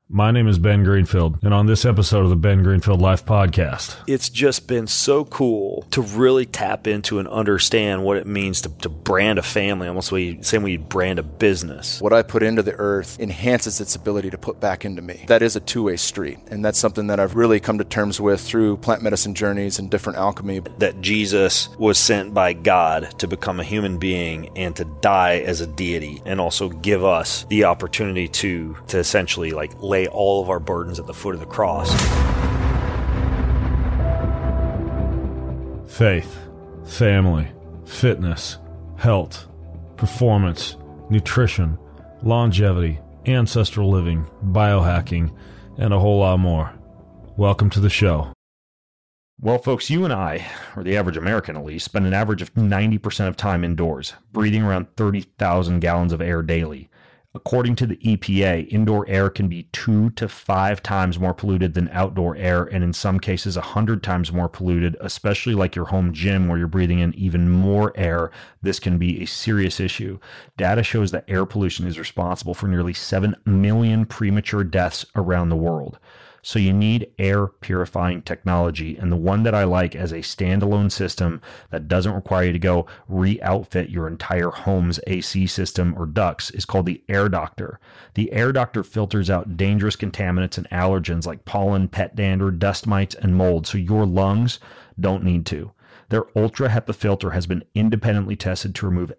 My name is Ben Greenfield, and on this episode of the Ben Greenfield Life Podcast, it's just been so cool to really tap into and understand what it means to brand a family, almost the same way you brand a business. What I put into the earth enhances its ability to put back into me. That is a two-way street, and that's something that I've really come to terms with through plant medicine journeys and different alchemy. That Jesus was sent by God to become a human being and to die as a deity, and also give us the opportunity to essentially lay all of our burdens at the foot of the cross. faith, family, fitness, health, performance, nutrition, longevity, ancestral living, biohacking, and a whole lot more. Welcome to the show. Well, folks, you and I, or the average American at least, spend an average of 90% of time indoors, breathing around 30,000 gallons of air daily. According to the EPA, indoor air can be 2 to 5 times more polluted than outdoor air, and in some cases 100 times more polluted, especially like your home gym where you're breathing in even more air. This can be a serious issue. Data shows that air pollution is responsible for nearly 7 million premature deaths around the world. So you need air purifying technology, and the one that I like as a standalone system that doesn't require you to go re-outfit your entire home's AC system or ducts is called the Air Doctor. The Air Doctor filters out dangerous contaminants and allergens like pollen, pet dander, dust mites, and mold, so your lungs don't need to. Their Ultra HEPA filter has been independently tested to remove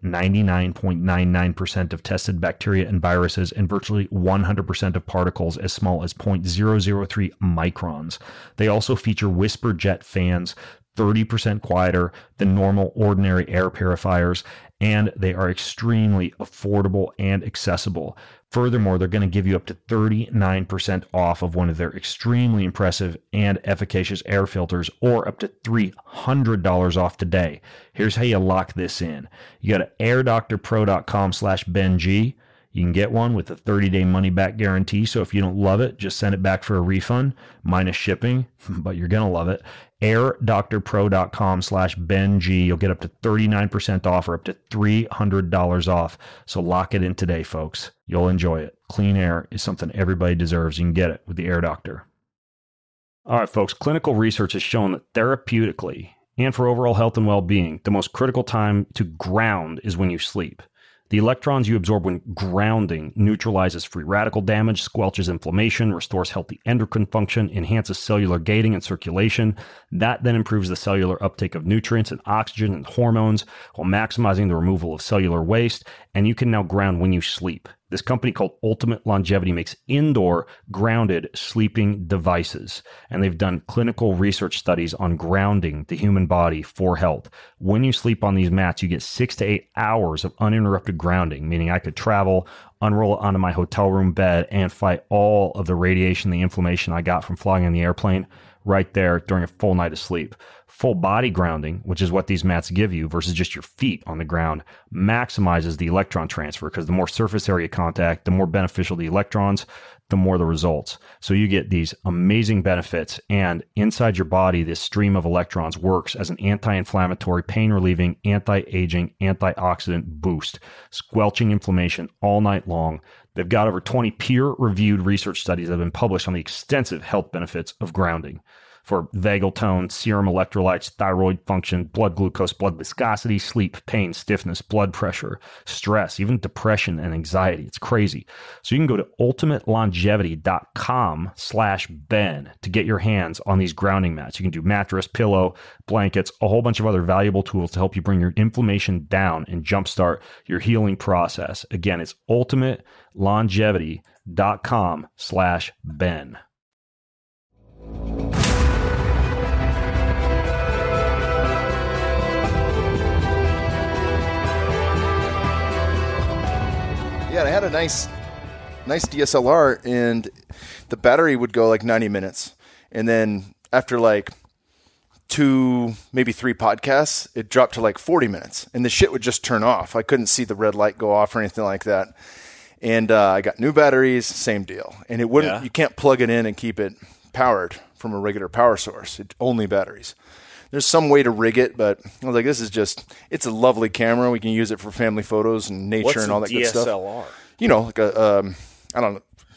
99.99% of tested bacteria and viruses and virtually 100% of particles as small as 0.003 microns. They also feature whisper jet fans, 30% quieter than normal ordinary air purifiers, and they are extremely affordable and accessible. Furthermore, they're going to give you up to 39% off of one of their extremely impressive and efficacious air filters, or up to $300 off today. Here's how you lock this in. You go to airdoctorpro.com/BenG. You can get one with a 30-day money-back guarantee, so if you don't love it, just send it back for a refund, minus shipping, but you're going to love it. airdoctorpro.com/BenG. You'll get up to 39% off or up to $300 off. So lock it in today, folks. You'll enjoy it. Clean air is something everybody deserves. You can get it with the Air Doctor. All right, folks. Clinical research has shown that therapeutically and for overall health and well-being, the most critical time to ground is when you sleep. The electrons you absorb when grounding neutralizes free radical damage, squelches inflammation, restores healthy endocrine function, enhances cellular gating and circulation. That then improves the cellular uptake of nutrients and oxygen and hormones while maximizing the removal of cellular waste. And you can now ground when you sleep. This company called Ultimate Longevity makes indoor grounded sleeping devices, and they've done clinical research studies on grounding the human body for health. When you sleep on these mats, you get 6 to 8 hours of uninterrupted grounding, meaning I could travel, unroll it onto my hotel room bed, and fight all of the radiation, the inflammation I got from flying in the airplane right there during a full night of sleep. Full body grounding, which is what these mats give you versus just your feet on the ground, maximizes the electron transfer, because the more surface area contact, the more beneficial the electrons, the more the results. So you get these amazing benefits, and inside your body, this stream of electrons works as an anti-inflammatory, pain-relieving, anti-aging, antioxidant boost, squelching inflammation all night long. They've got over 20 peer-reviewed research studies that have been published on the extensive health benefits of grounding for vagal tone, serum electrolytes, thyroid function, blood glucose, blood viscosity, sleep, pain, stiffness, blood pressure, stress, even depression and anxiety. It's crazy. So you can go to ultimatelongevity.com/Ben to get your hands on these grounding mats. You can do mattress, pillow, blankets, a whole bunch of other valuable tools to help you bring your inflammation down and jumpstart your healing process. Again, it's ultimatelongevity.com/Ben. Yeah, I had a nice DSLR, and the battery would go like 90 minutes. And then after like 2, maybe 3 podcasts, it dropped to like 40 minutes. And the shit would just turn off. I couldn't see the red light go off or anything like that. And I got new batteries, same deal. And it wouldn't. You can't plug it in and keep it powered from a regular power source. It's only batteries. There's some way to rig it, but I was like, it's a lovely camera. We can use it for family photos and nature and all that good stuff. DSLR? You know, like a, I don't know,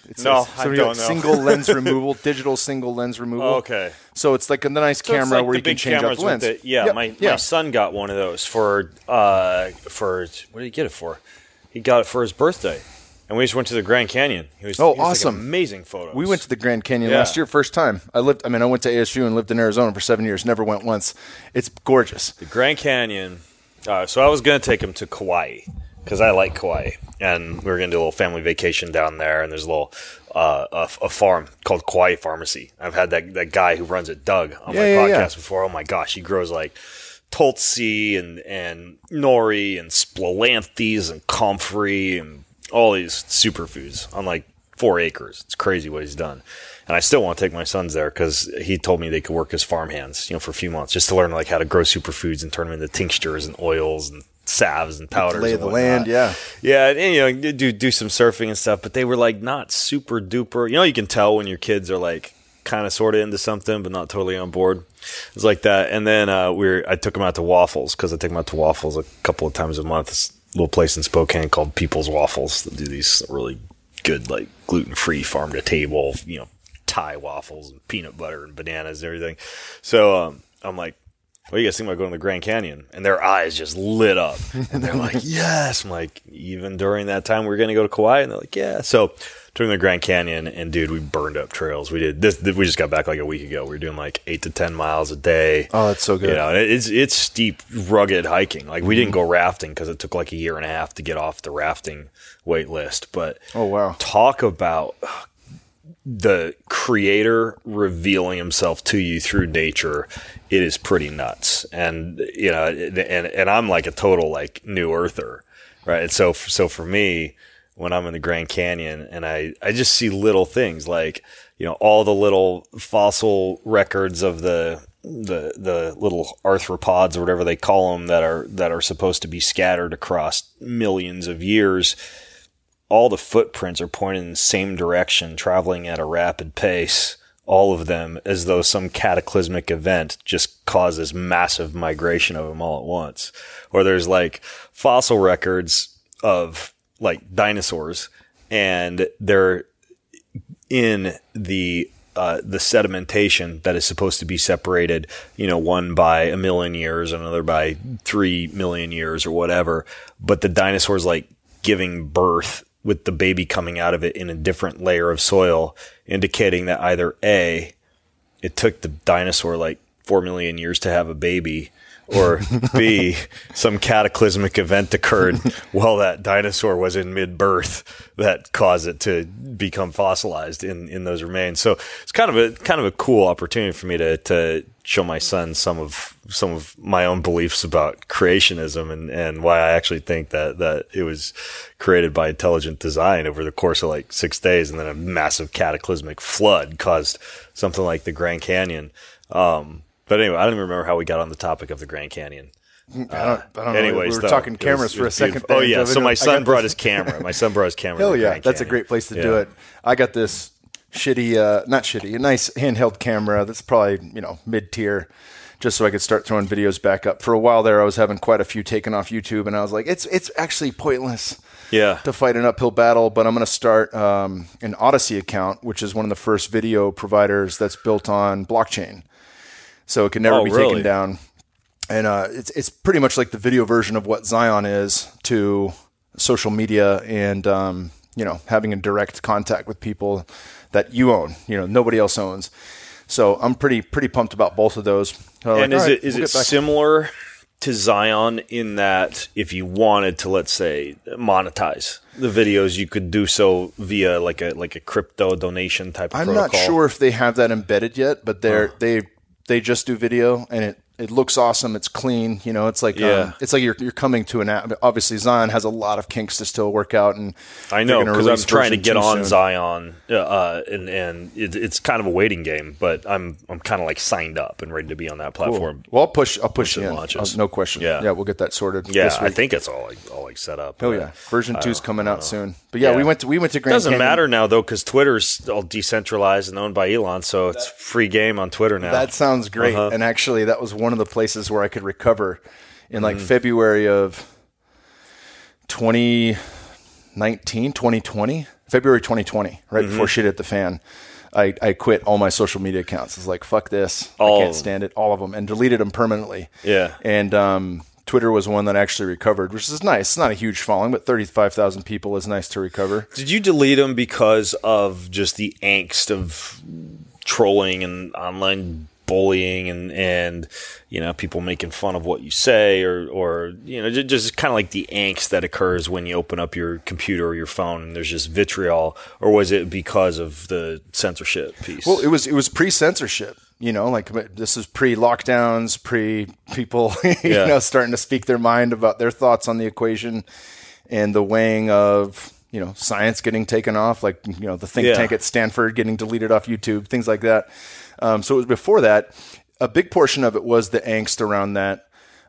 It's No, I you don't got know. Single lens removal, digital single lens removal. Okay. So it's like a nice So it's camera like where the you can big change out cameras the lens. with it. Yeah, Yep. my son got one of those for what did he get it for? He got it for his birthday. And we just went to the Grand Canyon. He was awesome. Taking amazing photos. We went to the Grand Canyon Yeah. last year, first time. I went to ASU and lived in Arizona for 7 years. Never went once. It's gorgeous. The Grand Canyon. So I was going to take him to Kauai because I like Kauai. And we were going to do a little family vacation down there. And there's a little a farm called Kauai Pharmacy. I've had that guy who runs it, Doug, on my podcast before. Oh, my gosh. He grows like Tulsi and nori and splolanthes and comfrey and all these superfoods on like 4 acres. It's crazy what he's done. And I still want to take my sons there because he told me they could work as farmhands, for a few months just to learn like how to grow superfoods and turn them into tinctures and oils and salves and powders. Lay and the whatnot. land, yeah. Yeah, and do some surfing and stuff, but they were like not super duper. You can tell when your kids are like kind of sort of into something, but not totally on board. It was like that. And then I took them out to Waffles because I take them out to Waffles a couple of times a month. This little place in Spokane called People's Waffles that do these really good, like gluten-free farm to table, Thai waffles and peanut butter and bananas and everything. So I'm like, what do you guys think about going to the Grand Canyon? And their eyes just lit up. And they're like, yes. I'm like, even during that time, we're going to go to Kauai? And they're like, yeah. So took them to the Grand Canyon, and dude, we burned up trails. We did this. We just got back like a week ago. We were doing like 8 to 10 miles a day. Oh, that's so good. It's steep, rugged hiking. Like we didn't go rafting because it took like a year and a half to get off the rafting wait list. But oh, wow. Talk about the creator revealing himself to you through nature. It is pretty nuts. And, and I'm like a total like new earther, right? And so for me, when I'm in the Grand Canyon and I just see little things like, all the little fossil records of the little arthropods or whatever they call them that are supposed to be scattered across millions of years. All the footprints are pointing in the same direction, traveling at a rapid pace, all of them as though some cataclysmic event just causes massive migration of them all at once. Or there's like fossil records of like dinosaurs, and they're in the sedimentation that is supposed to be separated, one by 1 million years, another by 3 million years or whatever. But the dinosaurs like giving birth with the baby coming out of it in a different layer of soil, indicating that either A, it took the dinosaur like 4 million years to have a baby, or B, some cataclysmic event occurred while that dinosaur was in mid-birth that caused it to become fossilized in those remains. So it's kind of a cool opportunity for me to show my son some of my own beliefs about creationism and why I actually think that it was created by intelligent design over the course of like 6 days, and then a massive cataclysmic flood caused something like the Grand Canyon. But anyway, I don't even remember how we got on the topic of the Grand Canyon. I don't know. Anyways, we were talking cameras for a second. Oh yeah, so my son brought his camera. My son brought his camera. Hell yeah, that's a great place to do it. I got this a nice handheld camera that's probably, mid-tier, just so I could start throwing videos back up. For a while there, I was having quite a few taken off YouTube, and I was like, it's actually pointless to fight an uphill battle, but I'm going to start an Odyssey account, which is one of the first video providers that's built on blockchain. So it can never be taken down. And it's pretty much like the video version of what Zion is to social media and, having a direct contact with people that you own, nobody else owns. So I'm pretty pumped about both of those. And is it similar to Zion in that if you wanted to, let's say, monetize the videos, you could do so via like a crypto donation type of protocol? I'm not sure if they have that embedded yet, but they just do video, and it looks awesome. It's clean. It's like you're coming to an app. Obviously, Zion has a lot of kinks to still work out, and I know because I'm trying to get on Zion, and it's kind of a waiting game. But I'm kind of like signed up and ready to be on that platform. Cool. Well, I'll push you in. No question. Yeah, we'll get that sorted. Yeah, I think it's all set up. Oh yeah, version 2 is coming out soon. But yeah, we went to Grand Canyon. Doesn't matter now though because Twitter's all decentralized and owned by Elon, so it's free game on Twitter now. That sounds great. And actually, that was one of the places where I could recover in like February of 2019, 2020. February 2020, right before shit hit the fan. I quit all my social media accounts. I was like, fuck this. I can't stand it. All of them. And deleted them permanently. Yeah. And Twitter was one that actually recovered, which is nice. It's not a huge following, but 35,000 people is nice to recover. Did you delete them because of just the angst of trolling and online bullying and people making fun of what you say or just kind of like the angst that occurs when you open up your computer or your phone and there's just vitriol, or was it because of the censorship piece? Well, it was pre-censorship. Like this is pre-lockdowns, pre-people, starting to speak their mind about their thoughts on the equation and the weighing of, science getting taken off, like, the think tank at Stanford getting deleted off YouTube, things like that. So it was before that. A big portion of it was the angst around that.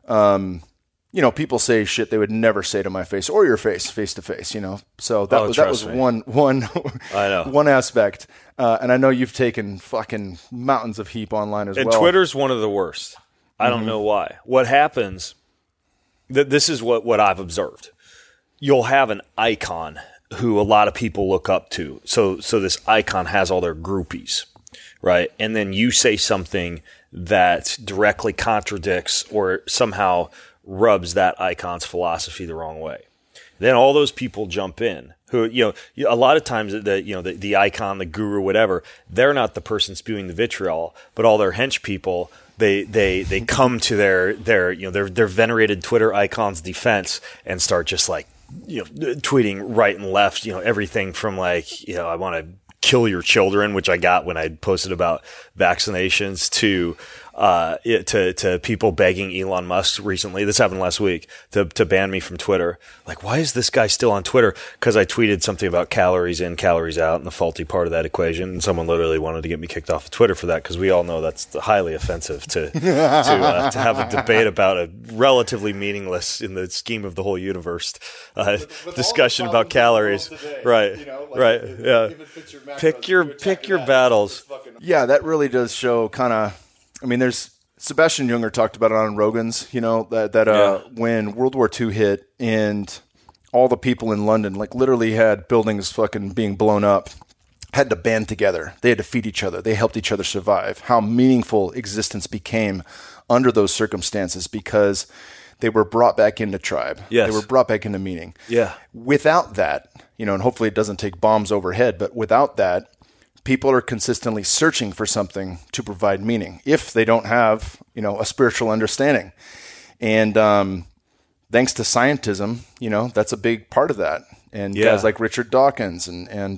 People say shit they would never say to my face or your face to face, So that was one I know. one aspect. And I know you've taken fucking mountains of heap online as well. And Twitter's one of the worst. I don't know why. What happens, this is what I've observed. You'll have an icon who a lot of people look up to. So this icon has all their groupies, right? And then you say something that directly contradicts or somehow rubs that icon's philosophy the wrong way. Then all those people jump in who, a lot of times the icon, the guru, whatever, they're not the person spewing the vitriol, but all their hench people, they come to their venerated Twitter icon's defense and start just like, tweeting right and left, everything from like, I want to kill your children, which I got when I posted about vaccinations, to people begging Elon Musk recently. This happened last week to ban me from Twitter. Like, why is this guy still on Twitter? Because I tweeted something about calories in, calories out, and the faulty part of that equation. And someone literally wanted to get me kicked off of Twitter for that, because we all know that's highly offensive to have a debate about a relatively meaningless, in the scheme of the whole universe, discussion about calories. Right. Yeah. Pick your battles. Yeah, that really does show kind of. I mean, there's Sebastian Junger talked about it on Rogan's, when World War II hit and all the people in London, like literally had buildings fucking being blown up, had to band together. They had to feed each other. They helped each other survive. How meaningful existence became under those circumstances because they were brought back into tribe. Yes. They were brought back into meaning. Yeah. Without that, and hopefully it doesn't take bombs overhead, but without that, people are consistently searching for something to provide meaning if they don't have, a spiritual understanding. And thanks to scientism, that's a big part of that. And guys like Richard Dawkins and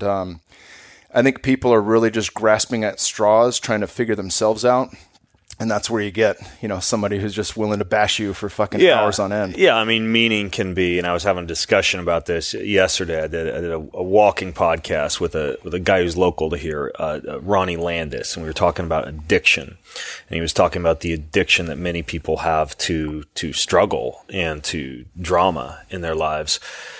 I think people are really just grasping at straws, trying to figure themselves out. And that's where you get, somebody who's just willing to bash you for fucking hours on end. Yeah, I mean, meaning can be, and I was having a discussion about this yesterday. I did a walking podcast with a guy who's local to here, Ronnie Landis, and we were talking about addiction. And he was talking about the addiction that many people have to struggle and to drama in their lives.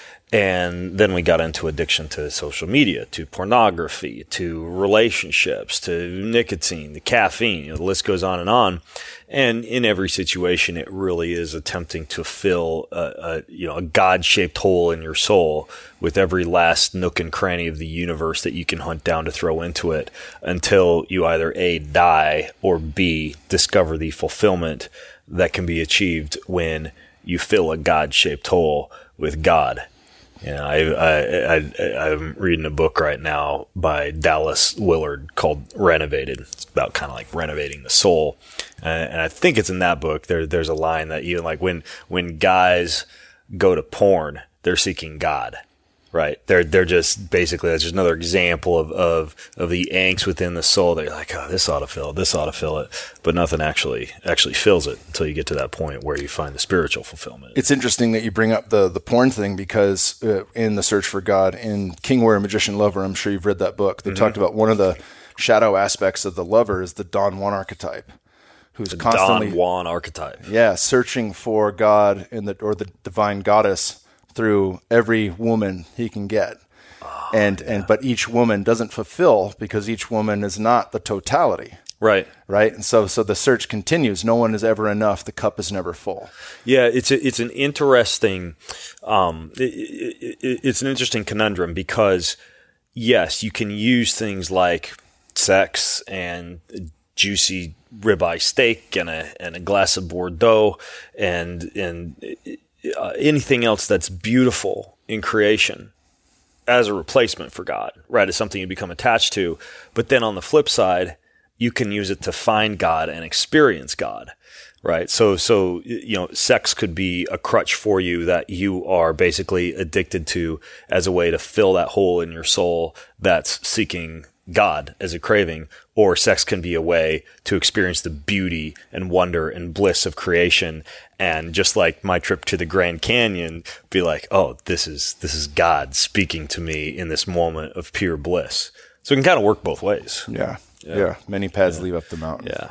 And then we got into addiction to social media, to pornography, to relationships, to nicotine, to caffeine. The list goes on. And in every situation, it really is attempting to fill a God-shaped hole in your soul with every last nook and cranny of the universe that you can hunt down to throw into it, until you either A, die, or B, discover the fulfillment that can be achieved when you fill a God-shaped hole with God. I'm reading a book right now by Dallas Willard called Renovated. It's about kind of like renovating the soul. And I think it's in that book. There's a line that even like when guys go to porn, they're seeking God, right? They're just basically, that's just another example of the angst within the soul. They're like, oh, this ought to fill it. But nothing actually fills it until you get to that point where you find the spiritual fulfillment. It's interesting that you bring up the porn thing, because in The Search for God, in King, Warrior, Magician, Lover, I'm sure you've read that book. They talked about one of the shadow aspects of the lover is the Don Juan archetype, who's constantly Don Juan archetype. Yeah, searching for God or the divine goddess through every woman he can get. But each woman doesn't fulfill, because each woman is not the totality. Right. And so the search continues. No one is ever enough. The cup is never full. Yeah, it's an interesting it's an interesting conundrum, because yes, you can use things like sex and juicy ribeye steak and a glass of Bordeaux and anything else that's beautiful in creation as a replacement for God, right? As something you become attached to. But then on the flip side, you can use it to find God and experience God, right? So sex could be a crutch for you that you are basically addicted to as a way to fill that hole in your soul that's seeking God as a craving, or sex can be a way to experience the beauty and wonder and bliss of creation. And just like my trip to the Grand Canyon, be like, oh, this is God speaking to me in this moment of pure bliss. So it can kind of work both ways. Yeah. Many paths lead up the mountain. Yeah.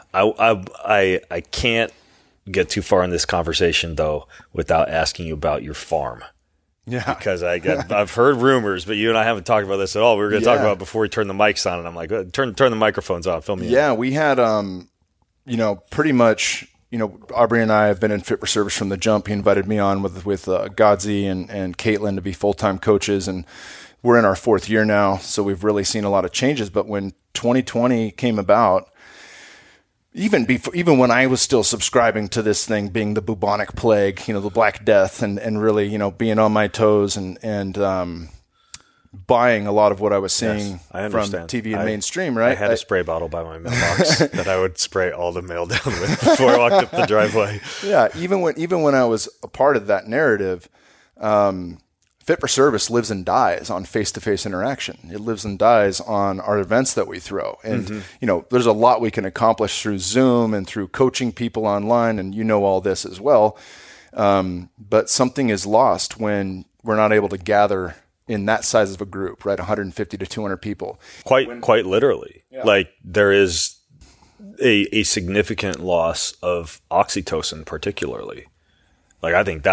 I can't get too far in this conversation though without asking you about your farm. Yeah. Because I've heard rumors, but you and I haven't talked about this at all. We were going to talk about it before we turn the mics on, and I'm like, turn the microphones on, fill me in. Yeah, we had, pretty much, Aubrey and I have been in Fit for Service from the jump. He invited me on with Godzi and Caitlin to be full-time coaches, and we're in our 4th year now, so we've really seen a lot of changes. But when 2020 came about, even when I was still subscribing to this thing being the bubonic plague, the Black Death, and really, being on my toes and buying a lot of what I was seeing from TV and mainstream, right? I had a spray bottle by my mailbox that I would spray all the mail down with before I walked up the driveway. Yeah, even when I was a part of that narrative, Fit for Service lives and dies on face-to-face interaction. It lives and dies on our events that we throw. And, there's a lot we can accomplish through Zoom and through coaching people online, and all this as well. But something is lost when we're not able to gather in that size of a group, right? 150 to 200 people. Quite literally. Yeah. Like there is a significant loss of oxytocin particularly. Like I think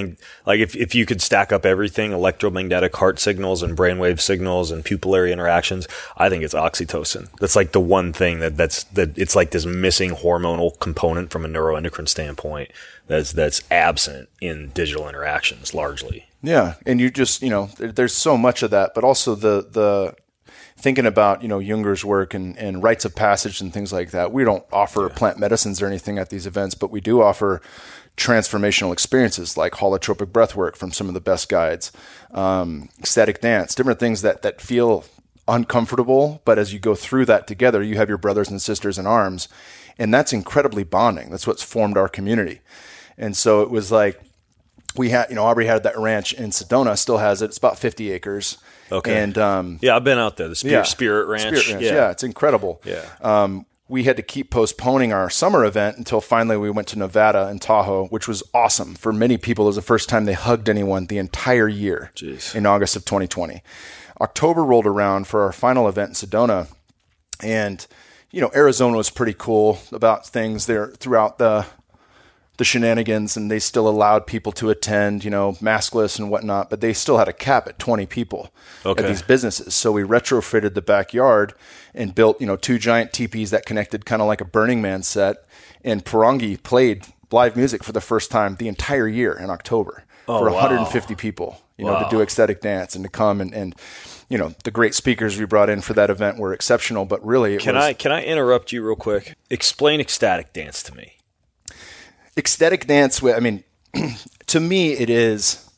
if you could stack up everything, electromagnetic heart signals and brainwave signals and pupillary interactions, I think it's oxytocin. That's like the one thing that it's like this missing hormonal component from a neuroendocrine standpoint that's absent in digital interactions largely. Yeah, and you just there's so much of that, but also the thinking about Junger's work and rites of passage and things like that. We don't offer plant medicines or anything at these events, but we do offer transformational experiences like holotropic breath work from some of the best guides, ecstatic dance, different things that feel uncomfortable, but as you go through that together, you have your brothers and sisters in arms, and that's incredibly bonding. That's what's formed our community. And so it was like we had, Aubrey had that ranch in Sedona, still has it. It's about 50 acres. Okay. And I've been out there. The Spirit Ranch. Spirit Ranch. Yeah, it's incredible. Yeah. We had to keep postponing our summer event until finally we went to Nevada and Tahoe, which was awesome. For many people, it was the first time they hugged anyone the entire year. Jeez. In August of 2020. October rolled around for our final event in Sedona, and Arizona was pretty cool about things there throughout the shenanigans, and they still allowed people to attend, maskless and whatnot, but they still had a cap at 20 people at these businesses. So we retrofitted the backyard and built, 2 giant teepees that connected kind of like a Burning Man set. And Parangi played live music for the first time the entire year in October for 150 people, to do ecstatic dance and to come and the great speakers we brought in for that event were exceptional, but really Can I interrupt you real quick? Explain ecstatic dance to me. Ecstatic dance, to me, it is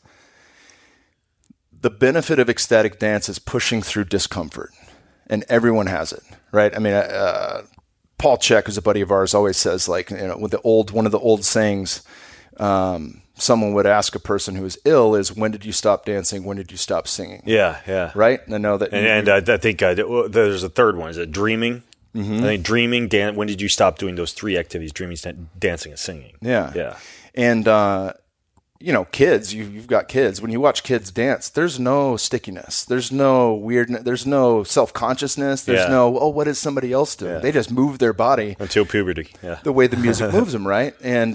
the benefit of ecstatic dance is pushing through discomfort, and everyone has it, right? Paul Chek, who's a buddy of ours, always says, with one of the old sayings, someone would ask a person who is ill is, when did you stop dancing? When did you stop singing? Yeah. Right? And I know that. And I think there's a third one. Is it dreaming? Mm-hmm. I think dreaming, when did you stop doing those 3 activities, dreaming, dancing, and singing? Yeah. And, kids, you've got kids. When you watch kids dance, there's no stickiness. There's no weirdness. There's no self-consciousness. There's no, what is somebody else doing? Yeah. They just move their body. Until puberty. Yeah. The way the music moves them, right? And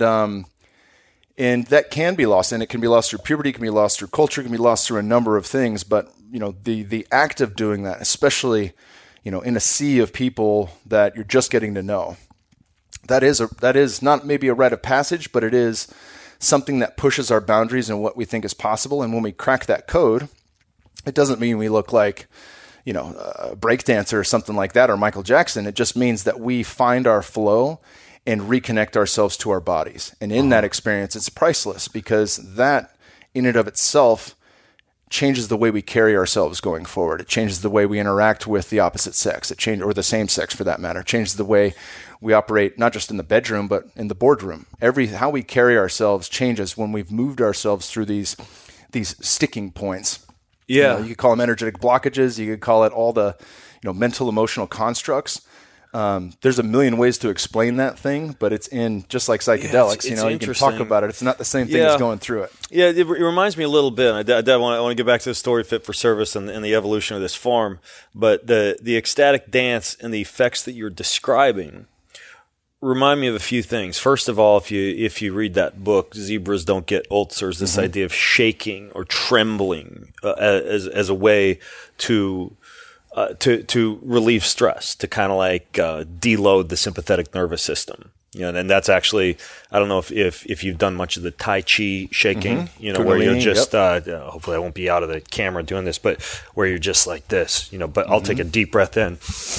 that can be lost. And it can be lost through puberty, it can be lost through culture, it can be lost through a number of things. But, the act of doing that, especially in a sea of people that you're just getting to know, that is not maybe a rite of passage, but it is something that pushes our boundaries and what we think is possible. And when we crack that code, it doesn't mean we look like, a breakdancer or something like that, or Michael Jackson. It just means that we find our flow and reconnect ourselves to our bodies. And in that experience, it's priceless, because that in and of itself changes the way we carry ourselves going forward. It changes the way we interact with the opposite sex. Or the same sex for that matter. It changes the way we operate, not just in the bedroom, but in the boardroom. How we carry ourselves changes when we've moved ourselves through these sticking points. Yeah. You could call them energetic blockages. You could call it all the mental, emotional constructs. There's a million ways to explain that thing, but it's in just like psychedelics. It's you can talk about it. It's not the same thing as going through it. Yeah, it reminds me a little bit. I want to get back to the story Fit for Service and the evolution of this farm. But the ecstatic dance and the effects that you're describing remind me of a few things. First of all, if you read that book, Zebras Don't Get Ulcers, this idea of shaking or trembling as a way to relieve stress, to kind of like deload the sympathetic nervous system. And that's actually, I don't know if you've done much of the Tai Chi shaking, where you're just, hopefully I won't be out of the camera doing this, but where you're just like this, but I'll take a deep breath in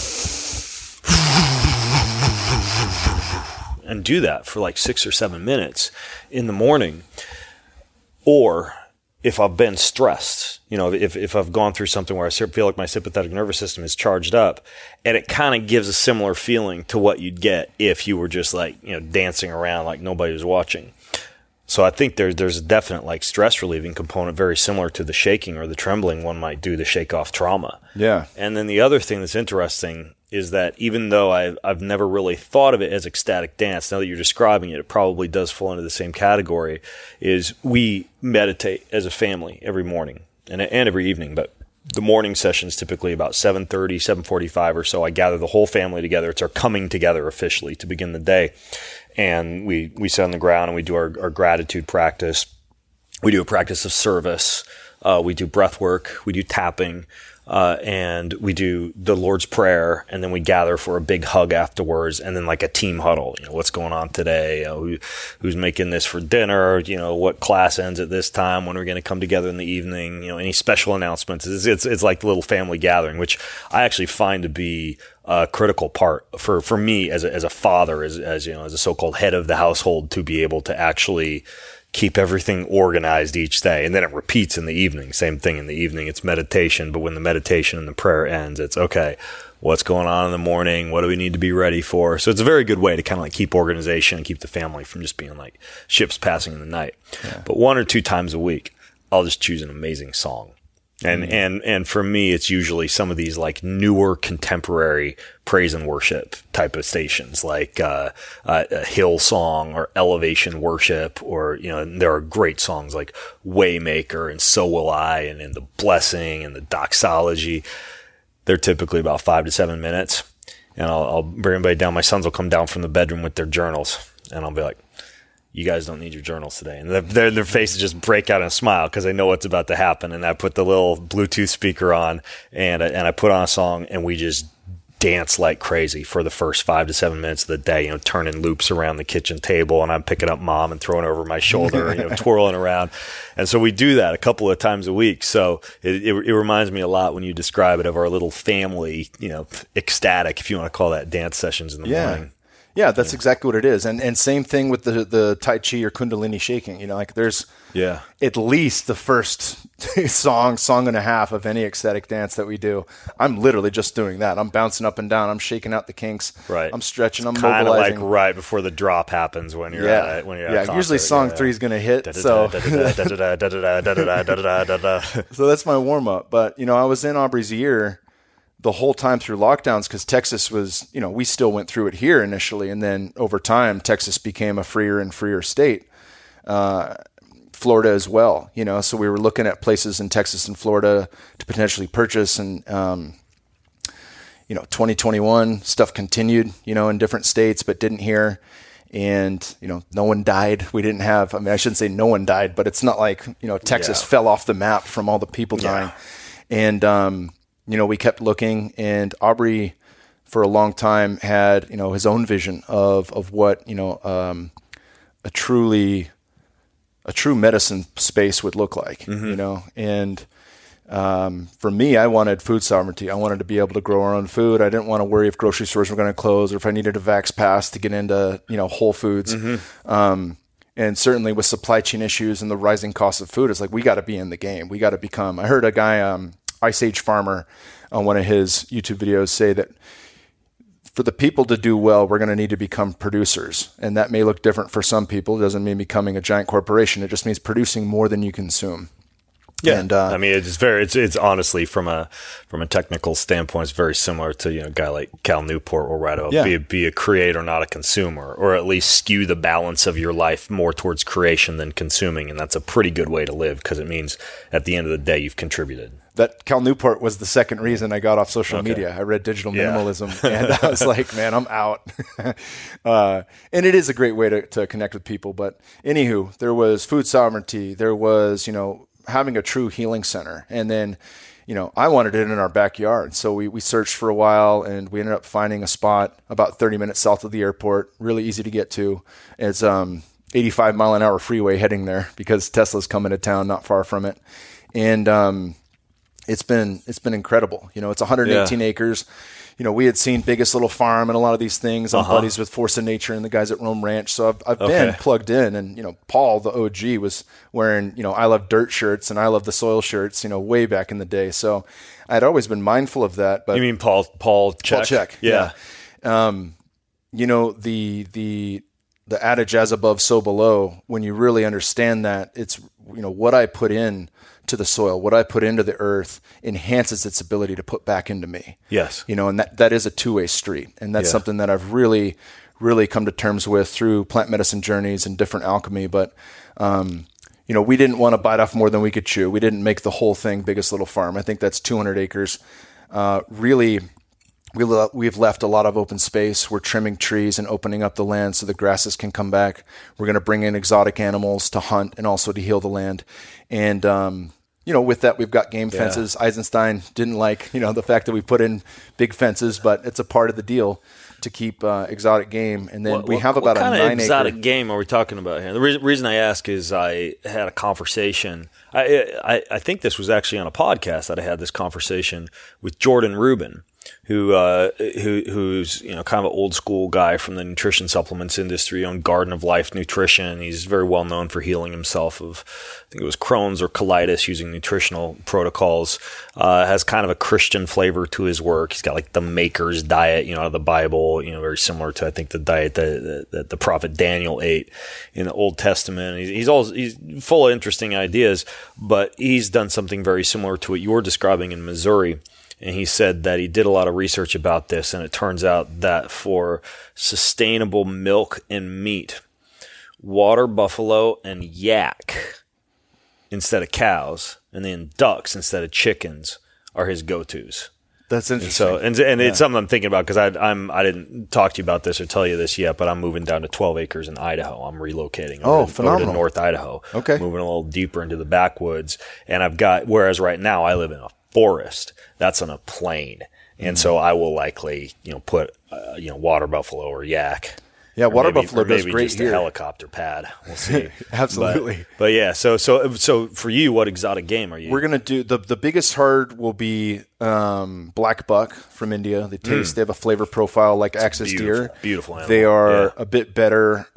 and do that for like 6 or 7 minutes in the morning. Or if I've been stressed, if I've gone through something where I feel like my sympathetic nervous system is charged up, and it kind of gives a similar feeling to what you'd get if you were just like, dancing around like nobody was watching. So I think there's a definite like stress relieving component, very similar to the shaking or the trembling one might do to shake off trauma. Yeah. And then the other thing that's interesting is that even though I've never really thought of it as ecstatic dance, now that you're describing it, it probably does fall into the same category, is we meditate as a family every morning and every evening. But the morning session is typically about 7:30, 7:45 or so. I gather the whole family together. It's our coming together officially to begin the day. And we sit on the ground and we do our gratitude practice. We do a practice of service. We do breath work. We do tapping. And we do the Lord's Prayer, and then we gather for a big hug afterwards, and then like a team huddle. What's going on today? Who's making this for dinner? What class ends at this time? When we're going to come together in the evening? Any special announcements? It's like the little family gathering, which I actually find to be a critical part for me as a father, as a so-called head of the household, to be able to actually keep everything organized each day. And then it repeats in the evening. Same thing in the evening. It's meditation. But when the meditation and the prayer ends, it's okay, what's going on in the morning? What do we need to be ready for? So it's a very good way to kind of like keep organization and keep the family from just being like ships passing in the night. Yeah. But 1 or 2 times a week, I'll just choose an amazing song. And for me, it's usually some of these like newer contemporary praise and worship type of stations, like a Hillsong or Elevation Worship, or there are great songs like Waymaker and So Will I, and The Blessing and the Doxology. They're typically about 5 to 7 minutes, and I'll bring everybody down. My sons will come down from the bedroom with their journals, and I'll be like, you guys don't need your journals today. And their faces just break out in a smile because they know what's about to happen. And I put the little Bluetooth speaker on, and I put on a song, and we just dance like crazy for the first 5 to 7 minutes of the day, turning loops around the kitchen table, and I'm picking up mom and throwing her over my shoulder, twirling around. And so we do that a couple of times a week. So it reminds me a lot when you describe it of our little family, ecstatic, if you want to call that, dance sessions in the morning. Yeah, that's exactly what it is. And same thing with the Tai Chi or Kundalini shaking. There's at least the first song and a half of any ecstatic dance that we do. I'm literally just doing that. I'm bouncing up and down. I'm shaking out the kinks. Right. I'm stretching. I'm kind mobilizing. Kind of like right before the drop happens when you're at a usually song 3 is going to hit. So that's my warm up. But I was in Aubrey's ear the whole time through lockdowns, because Texas was, we still went through it here initially. And then over time, Texas became a freer and freer state. Florida as well, so we were looking at places in Texas and Florida to potentially purchase. And, 2021 stuff continued, in different states, but didn't here. And, no one died. We didn't have, I shouldn't say no one died, but it's not like, Texas fell off the map from all the people dying. And, we kept looking, and Aubrey for a long time had, his own vision of what, a true medicine space would look like, and For me, I wanted food sovereignty. I wanted to be able to grow our own food. I didn't want to worry if grocery stores were going to close or if I needed a Vax Pass to get into, Whole Foods. And certainly with supply chain issues and the rising cost of food, it's like, we got to be in the game. We got to become, I heard a guy, Ice Age Farmer, on one of his YouTube videos say that for the people to do well, we're going to need to become producers. And that may look different for some people. It doesn't mean becoming a giant corporation. It just means producing more than you consume. Yeah, and, I mean, it's honestly from a technical standpoint, it's very similar to a guy like Cal Newport will write about be a creator, not a consumer, or at least skew the balance of your life more towards creation than consuming, and that's a pretty good way to live because it means at the end of the day you've contributed. That Cal Newport was the second reason I got off social media. I read Digital Minimalism, and I was like, man, I'm out. And it is a great way to connect with people. But anywho, there was food sovereignty. There was having a true healing center. And then, I wanted it in our backyard. So we searched for a while and we ended up finding a spot about 30 minutes south of the airport, really easy to get to. It's 85 mile an hour freeway heading there because Tesla's coming to town not far from it. And it's been incredible. It's 118 acres. We had seen Biggest Little Farm and a lot of these things. I'm buddies with Force of Nature and the guys at Rome Ranch. So I've been plugged in. And, Paul, the OG, was wearing, I Love Dirt shirts and I Love the Soil shirts, way back in the day. So I'd always been mindful of that. But you mean Paul Check? Paul Check, yeah. The adage, as above, so below, when you really understand that, it's, what I put in to the soil, what I put into the earth enhances its ability to put back into me. Yes. And that is a two-way street. And that's something that I've really, really come to terms with through plant medicine journeys and different alchemy. But, we didn't want to bite off more than we could chew. We didn't make the whole thing Biggest Little Farm. I think that's 200 acres. Really, we've left a lot of open space. We're trimming trees and opening up the land so the grasses can come back. We're going to bring in exotic animals to hunt and also to heal the land. And, with that, we've got game fences. Eisenstein didn't like, the fact that we put in big fences, but it's a part of the deal to keep exotic game. And then we have about a 9 acre. What kind of exotic game are we talking about here? The reason I ask is I had a conversation. I think this was actually on a podcast that I had this conversation with Jordan Rubin, who's kind of an old school guy from the nutrition supplements industry, owned Garden of Life Nutrition. He's very well known for healing himself of, I think it was Crohn's or colitis using nutritional protocols. Has kind of a Christian flavor to his work. He's got like the Maker's diet, out of the Bible, very similar to, I think, the diet that the prophet Daniel ate in the Old Testament. He's full of interesting ideas, but he's done something very similar to what you're describing in Missouri. And he said that he did a lot of research about this, and it turns out that for sustainable milk and meat, water buffalo and yak instead of cows, and then ducks instead of chickens are his go-tos. That's interesting. And it's something I'm thinking about because I didn't talk to you about this or tell you this yet, but I'm moving down to 12 acres in Idaho. I'm relocating phenomenal. over to North Idaho. Okay. Moving a little deeper into the backwoods. And whereas right now I live in a forest, that's on a plain. And so I will likely, put, water buffalo or yak. Yeah, water buffalo does maybe great just here. A helicopter pad. We'll see. Absolutely. But yeah, so for you, what exotic game are you? We're gonna do the biggest herd will be black buck from India. They have a flavor profile like Axis deer. Beautiful animal. They are a bit better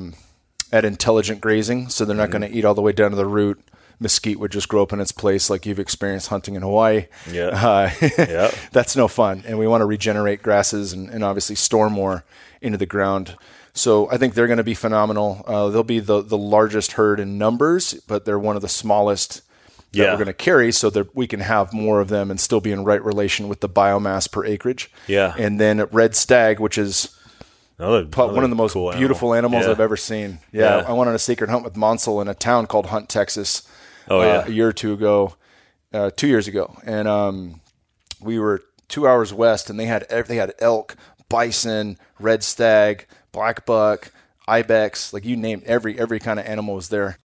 at intelligent grazing, so they're not going to eat all the way down to the root. Mesquite would just grow up in its place like you've experienced hunting in Hawaii. Yeah. That's no fun. And we want to regenerate grasses and obviously store more into the ground. So I think they're going to be phenomenal. They'll be the largest herd in numbers, but they're one of the smallest that we're going to carry so that we can have more of them and still be in right relation with the biomass per acreage. Yeah. And then red stag, which is another one of the most cool beautiful animals Yeah. I've ever seen. Yeah. I went on a sacred hunt with Monsell in a town called Hunt, Texas. A year or two ago, 2 years ago, and we were 2 hours west, and they had elk, bison, red stag, black buck, ibex, like you name every kind of animal was there.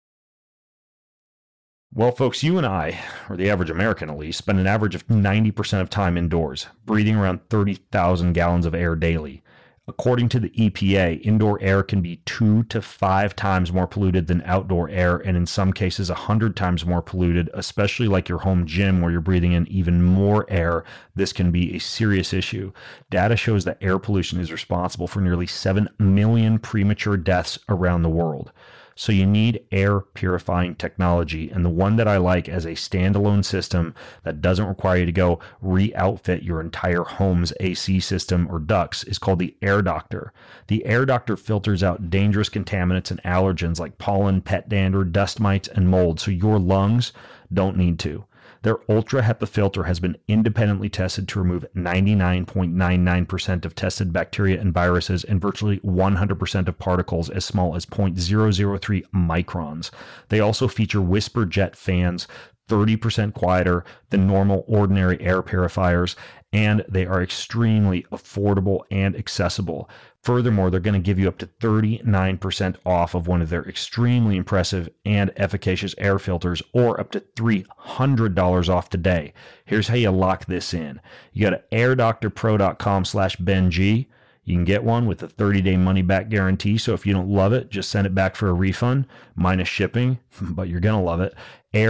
Well, folks, you and I, or the average American at least, spend an average of 90% of time indoors, breathing around 30,000 gallons of air daily. According to the EPA, indoor air can be 2 to 5 times more polluted than outdoor air, and in some cases 100 times more polluted, especially like your home gym where you're breathing in even more air. This can be a serious issue. Data shows that air pollution is responsible for nearly 7 million premature deaths around the world. So you need air purifying technology, and the one that I like as a standalone system that doesn't require you to go re-outfit your entire home's AC system or ducts is called the Air Doctor. The Air Doctor filters out dangerous contaminants and allergens like pollen, pet dander, dust mites, and mold, so your lungs don't need to. Their Ultra HEPA filter has been independently tested to remove 99.99% of tested bacteria and viruses and virtually 100% of particles as small as 0.003 microns. They also feature whisper jet fans, 30% quieter than normal ordinary air purifiers, and they are extremely affordable and accessible. Furthermore, they're going to give you up to 39% off of one of their extremely impressive and efficacious air filters, or up to $300 off today. Here's how you lock this in. You go to airdoctorpro.com/BenG. You can get one with a 30-day money-back guarantee, so if you don't love it, just send it back for a refund, minus shipping, but you're going to love it.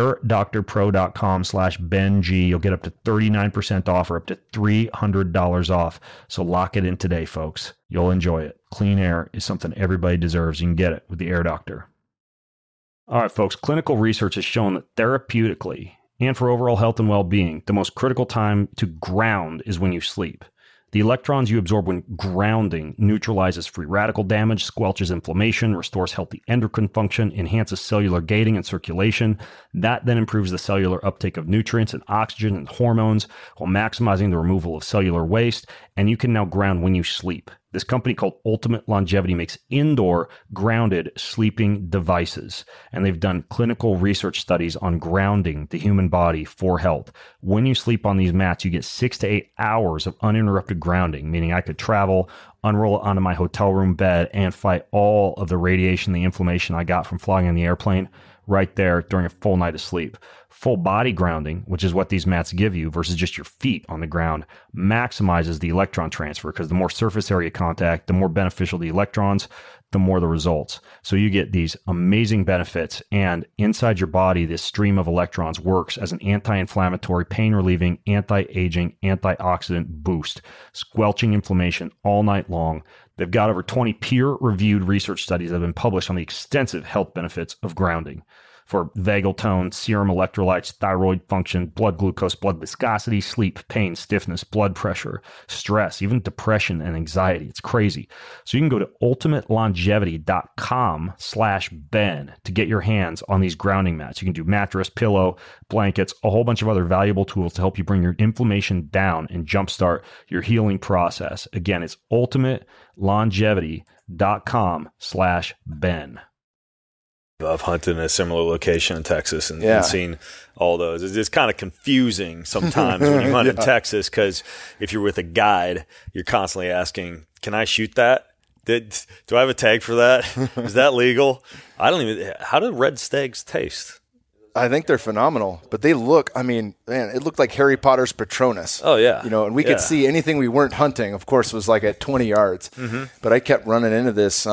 airdoctorpro.com/BenG. You'll get up to 39% off or up to $300 off. So lock it in today, folks. You'll enjoy it. Clean air is something everybody deserves. You can get it with the Air Doctor. All right, folks. Clinical research has shown that therapeutically and for overall health and well-being, the most critical time to ground is when you sleep. The electrons you absorb when grounding neutralizes free radical damage, squelches inflammation, restores healthy endocrine function, enhances cellular gating and circulation. That then improves the cellular uptake of nutrients and oxygen and hormones while maximizing the removal of cellular waste. And you can now ground when you sleep. This company called Ultimate Longevity makes indoor grounded sleeping devices, and they've done clinical research studies on grounding the human body for health. When you sleep on these mats, you get 6 to 8 hours of uninterrupted grounding, meaning I could travel, unroll it onto my hotel room bed, and fight all of the radiation, the inflammation I got from flying on the airplane right there during a full night of sleep. Full body grounding, which is what these mats give you versus just your feet on the ground, maximizes the electron transfer, because the more surface area contact, the more beneficial the electrons, the more the results. So you get these amazing benefits, and inside your body, this stream of electrons works as an anti-inflammatory, pain-relieving, anti-aging, antioxidant boost, squelching inflammation all night long. They've got over 20 peer-reviewed research studies that have been published on the extensive health benefits of grounding for vagal tone, serum electrolytes, thyroid function, blood glucose, blood viscosity, sleep, pain, stiffness, blood pressure, stress, even depression and anxiety. It's crazy. So you can go to ultimatelongevity.com/Ben to get your hands on these grounding mats. You can do mattress, pillow, blankets, a whole bunch of other valuable tools to help you bring your inflammation down and jumpstart your healing process. Again, it's ultimatelongevity.com/Ben. I've hunted in a similar location in Texas and seen all those. It's kind of confusing sometimes when you hunt in Texas, because if you're with a guide, you're constantly asking, can I shoot that? Do I have a tag for that? Is that legal? How do red stags taste? I think they're phenomenal, but they look, it looked like Harry Potter's Patronus. Oh, yeah. And we could see anything we weren't hunting, of course, was like at 20 yards. Mm-hmm. But I kept running into this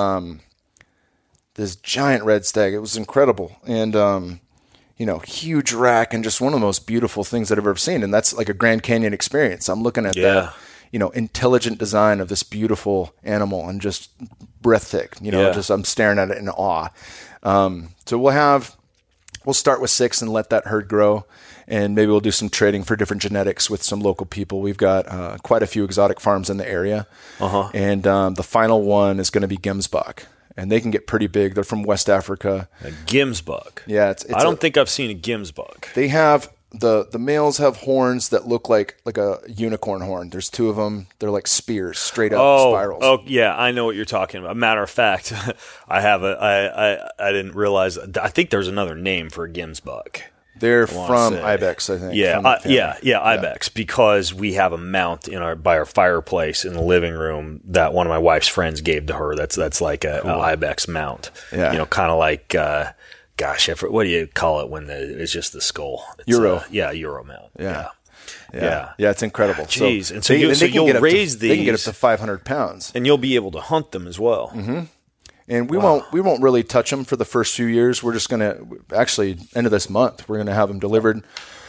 giant red stag. It was incredible. And, huge rack and just one of the most beautiful things that I've ever seen. And that's like a Grand Canyon experience. I'm looking at the, intelligent design of this beautiful animal and just breathtaking, just I'm staring at it in awe. So we'll start with 6 and let that herd grow. And maybe we'll do some trading for different genetics with some local people. We've got quite a few exotic farms in the area. Uh-huh. And the final one is going to be Gemsbok. And they can get pretty big. They're from West Africa. A Gemsbok. Yeah, I don't think I've seen a Gemsbok. They have the males have horns that look like a unicorn horn. There's 2 of them. They're like spears, straight up spirals. Oh, yeah, I know what you're talking about. Matter of fact, I didn't realize. I think there's another name for a Gemsbok. They're from Ibex, I think. Yeah, Ibex, because we have a mount by our fireplace in the living room that one of my wife's friends gave to her. That's like a Ibex mount. Yeah. Kind of like, what do you call it when it's just the skull? It's Euro. Euro mount. Yeah. Yeah. Yeah, it's incredible. Jeez. And so you'll raise these. They can get up to 500 pounds. And you'll be able to hunt them as well. Mm-hmm. And we won't really touch them for the first few years. We're just going to, actually, end of this month, we're going to have them delivered.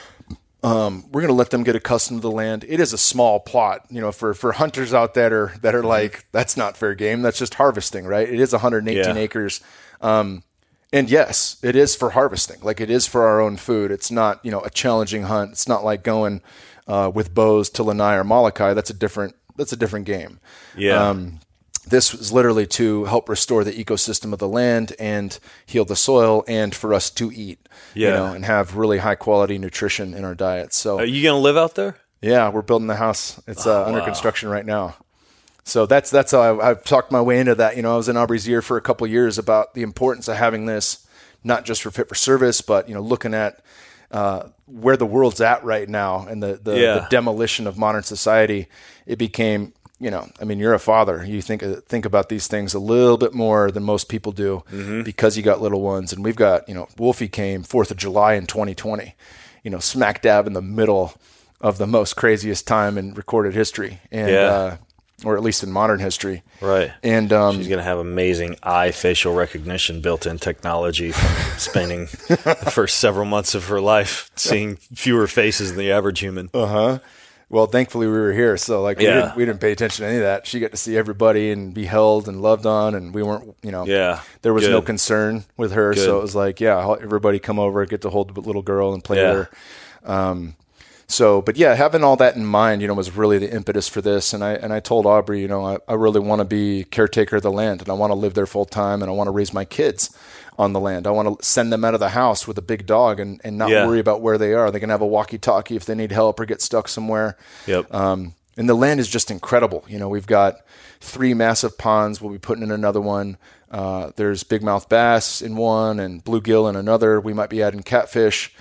We're going to let them get accustomed to the land. It is a small plot, for hunters out there that are like, that's not fair game. That's just harvesting, right? It is 118 acres. And yes, it is for harvesting. Like, it is for our own food. It's not, a challenging hunt. It's not like going with bows to Lanai or Molokai. That's a different game. Yeah. This was literally to help restore the ecosystem of the land and heal the soil, and for us to eat, and have really high quality nutrition in our diets. So, are you going to live out there? Yeah, we're building the house. It's under construction right now. So that's how I've talked my way into that. I was in Aubrey's ear for a couple of years about the importance of having this, not just for Fit for Service, but looking at where the world's at right now and the demolition of modern society. It became, you're a father. You think about these things a little bit more than most people do, because you got little ones. And we've got, Wolfie came 4th of July in 2020, smack dab in the middle of the most craziest time in recorded history, and or at least in modern history. Right. And she's going to have amazing eye facial recognition built-in technology from spending the first several months of her life seeing fewer faces than the average human. Well, thankfully we were here, so we didn't pay attention to any of that. She got to see everybody and be held and loved on, and we weren't, there was no concern with her. Good. So it was like, everybody come over, get to hold the little girl and play with her. But having all that in mind, was really the impetus for this. And I told Aubrey, I really want to be caretaker of the land, and I want to live there full time, and I want to raise my kids on the land. I want to send them out of the house with a big dog and not worry about where they are. They can have a walkie-talkie if they need help or get stuck somewhere. Yep. And the land is just incredible. We've got 3 massive ponds. We'll be putting in another one. There's big mouth bass in one and bluegill in another. We might be adding catfish.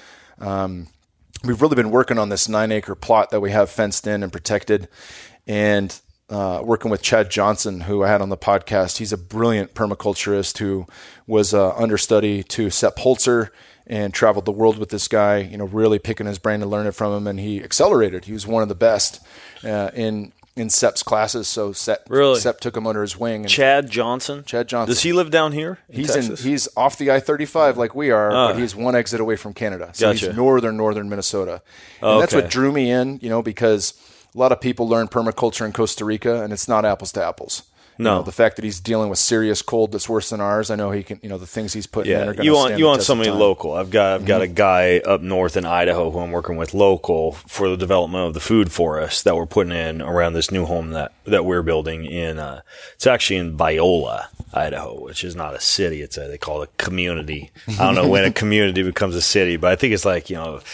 We've really been working on this 9-acre plot that we have fenced in and protected, and working with Chad Johnson, who I had on the podcast. He's a brilliant permaculturist who was understudy to Sepp Holzer and traveled the world with this guy, really picking his brain to learn it from him. And he accelerated. He was one of the best in Sepp's classes. So Sepp took him under his wing. And Chad Johnson? Does he live down here in Texas? He's off the I-35 like we are, but he's one exit away from Canada. So he's northern Minnesota. And that's what drew me in, because a lot of people learn permaculture in Costa Rica, and it's not apples to apples. No. The fact that he's dealing with serious cold that's worse than ours, I know he can, the things he's putting in are going to stand you want the test somebody of time. local. I've got a guy up north in Idaho who I'm working with local for the development of the food forest that we're putting in around this new home that we're building in, it's actually in Biola, Idaho, which is not a city. They call it a community. I don't know when a community becomes a city, but I think it's like,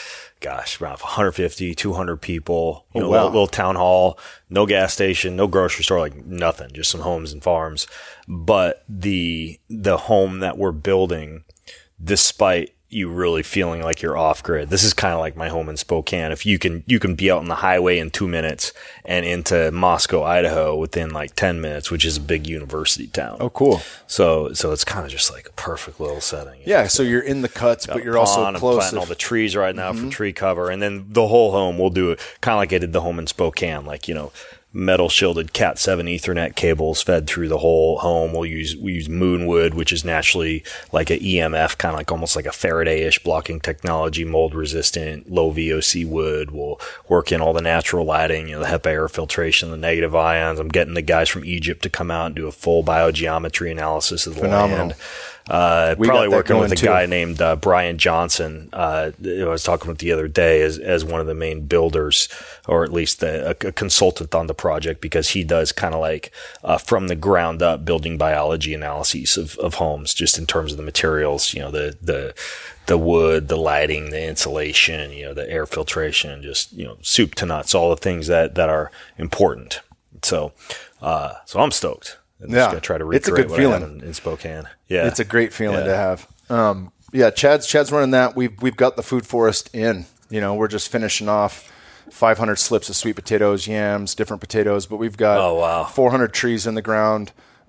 around 150, 200 people, little town hall, no gas station, no grocery store, like nothing, just some homes and farms. But the home that we're building, despite you really feeling like you're off grid, this is kind of like my home in Spokane. If you can be out on the highway in 2 minutes and into Moscow, Idaho within like 10 minutes, which is a big university town. Oh, cool. So it's kind of just like a perfect little setting. Yeah. So you're in the cuts, but you're also close. I'm planting all the trees right now for tree cover. And then the whole home, we'll do it kind of like I did the home in Spokane, like, metal shielded Cat 7 Ethernet cables fed through the whole home. We use Moonwood, which is naturally like an EMF, kind of like almost like a Faraday-ish blocking technology, mold resistant, low VOC wood. We'll work in all the natural lighting, the HEPA air filtration, the negative ions. I'm getting the guys from Egypt to come out and do a full biogeometry analysis of the land. Probably working with a guy named Brian Johnson. I was talking with the other day as one of the main builders, or at least a consultant on the project, because he does kind of like from the ground up building biology analyses of homes, just in terms of the materials, the wood, the lighting, the insulation, the air filtration, just soup to nuts, all the things that are important. So I'm stoked. I'm just gonna try to recreate it's a good what feeling I had in Spokane. Yeah, it's a great feeling to have. Chad's running that. We've got the food forest in. We're just finishing off 500 slips of sweet potatoes, yams, different potatoes, but we've got 400 trees in the ground,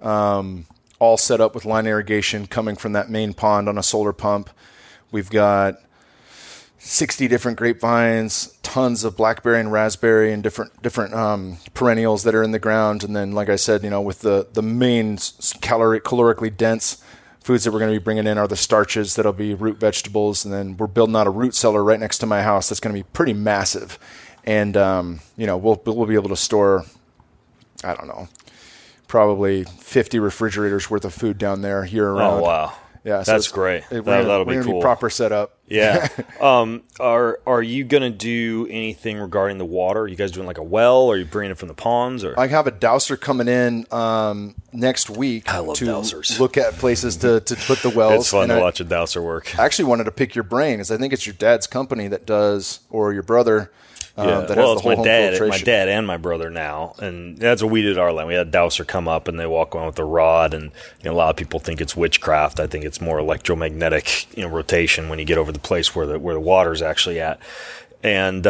all set up with line irrigation coming from that main pond on a solar pump. We've got 60 different grapevines, tons of blackberry and raspberry and different perennials that are in the ground. And then, like I said, with the main calorically dense foods that we're going to be bringing in are the starches that'll be root vegetables. And then we're building out a root cellar right next to my house that's going to be pretty massive. And, we'll be able to store, I don't know, probably 50 refrigerators worth of food down there year round. Oh, wow. Yeah, that's great. That'll be cool. Be proper setup. Yeah. Are you going to do anything regarding the water? Are you guys doing like a well, or are you bringing it from the ponds? Or I have a dowser coming in next week I love to dowsers. Look at places to put the wells. It's fun to watch a dowser work. I actually wanted to pick your brain, because I think it's your dad's company that does, or your brother. It's my dad and my brother now, and that's what we did at our land. We had a dowser come up, and they walk around with a rod, and a lot of people think it's witchcraft. I think it's more electromagnetic, rotation when you get over the place where the water's actually at. And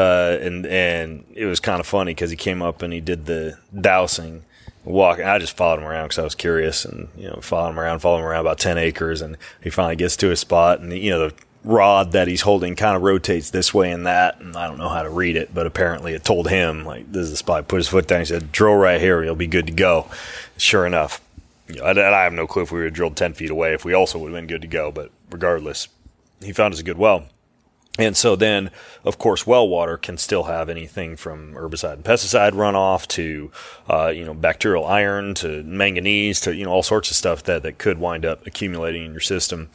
it was kind of funny because he came up and he did the dousing. And I just followed him around because I was curious, and followed him around about 10 acres, and he finally gets to a spot, and the rod that he's holding kind of rotates this way and that, and I don't know how to read it, but apparently it told him, like, this is the spot. He put his foot down, he said, drill right here, you'll be good to go. Sure enough, I have no clue if we would have drilled 10 feet away if we also would have been good to go, but regardless, he found us a good well. And so then, of course, well water can still have anything from herbicide and pesticide runoff to, bacterial iron to manganese to, all sorts of stuff that could wind up accumulating in your system.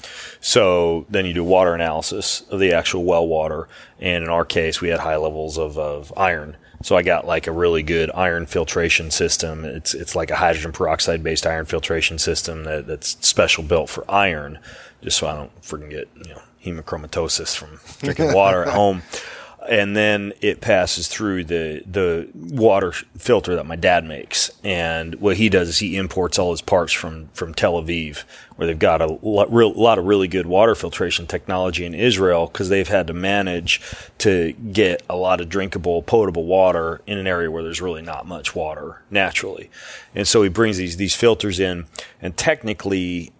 So then you do water analysis of the actual well water. And in our case, we had high levels of iron. So I got like a really good iron filtration system. It's like a hydrogen peroxide based iron filtration system that's special built for iron, just so I don't freaking get, hemochromatosis from drinking water at home. And then it passes through the water filter that my dad makes. And what he does is he imports all his parts from Tel Aviv, where they've got a lot of really good water filtration technology in Israel, because they've had to manage to get a lot of drinkable, potable water in an area where there's really not much water naturally. And so he brings these filters in, and technically,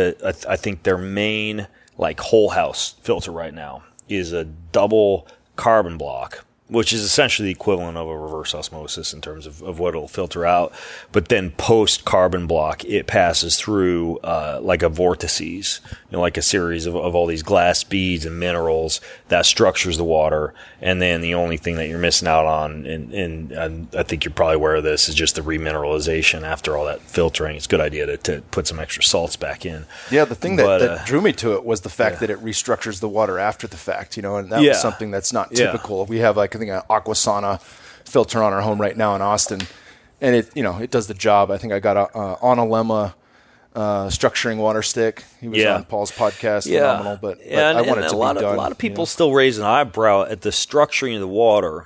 I think their main whole house filter right now is a double carbon block, which is essentially the equivalent of a reverse osmosis in terms of what it'll filter out. But then post carbon block, it passes through like a vortices, like a series of all these glass beads and minerals that structures the water. And then the only thing that you're missing out on, and I think you're probably aware of this, is just the remineralization after all that filtering. It's a good idea to put some extra salts back in. Yeah, the thing that drew me to it was the fact that it restructures the water after the fact, and that was something that's not typical. We have I think an Aquasana filter on our home right now in Austin, and it does the job. I think I got a Analemma structuring water stick. He was on Paul's podcast, phenomenal. But I want it to be done. A lot of people still raise an eyebrow at the structuring of the water.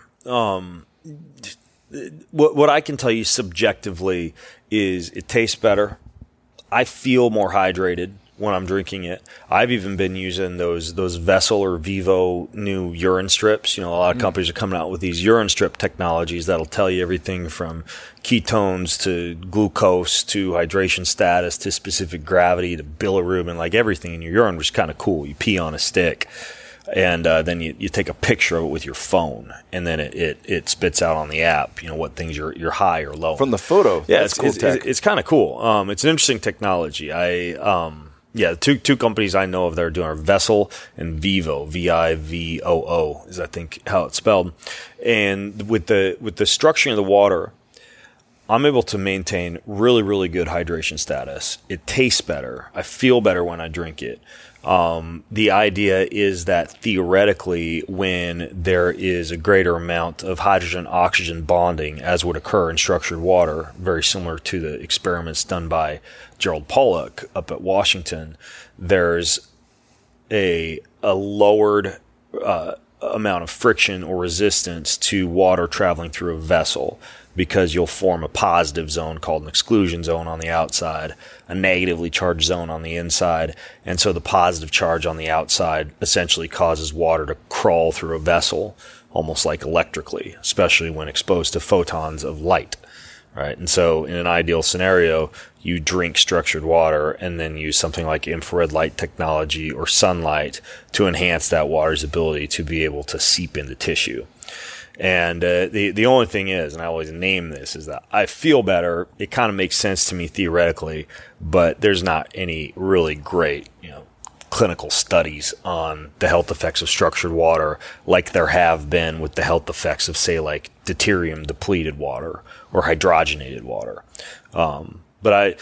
What I can tell you subjectively is it tastes better. I feel more hydrated when I'm drinking it. I've even been using those Vessel or Vivo new urine strips. A lot of companies are coming out with these urine strip technologies that'll tell you everything from ketones to glucose to hydration status to specific gravity to bilirubin, like everything in your urine, which is kind of cool. You pee on a stick, and then you take a picture of it with your phone, and then it spits out on the app, what things you're high or low. From the photo. Yeah, it's cool tech. It's kind of cool. It's an interesting technology. The two companies I know of that are doing are Vessel and Vivo. Vivoo is, I think, how it's spelled. And with the structuring of the water, I'm able to maintain really, really good hydration status. It tastes better. I feel better when I drink it. The idea is that theoretically, when there is a greater amount of hydrogen-oxygen bonding, as would occur in structured water, very similar to the experiments done by Gerald Pollack up at Washington, there's a lowered amount of friction or resistance to water traveling through a vessel, because you'll form a positive zone called an exclusion zone on the outside, a negatively charged zone on the inside. And so the positive charge on the outside essentially causes water to crawl through a vessel, almost like electrically, especially when exposed to photons of light, right? And so in an ideal scenario, you drink structured water and then use something like infrared light technology or sunlight to enhance that water's ability to be able to seep into tissue. And the only thing is, and I always name this, is that I feel better. It kind of makes sense to me theoretically, but there's not any really great, clinical studies on the health effects of structured water like there have been with the health effects of, say, like deuterium depleted water or hydrogenated water. I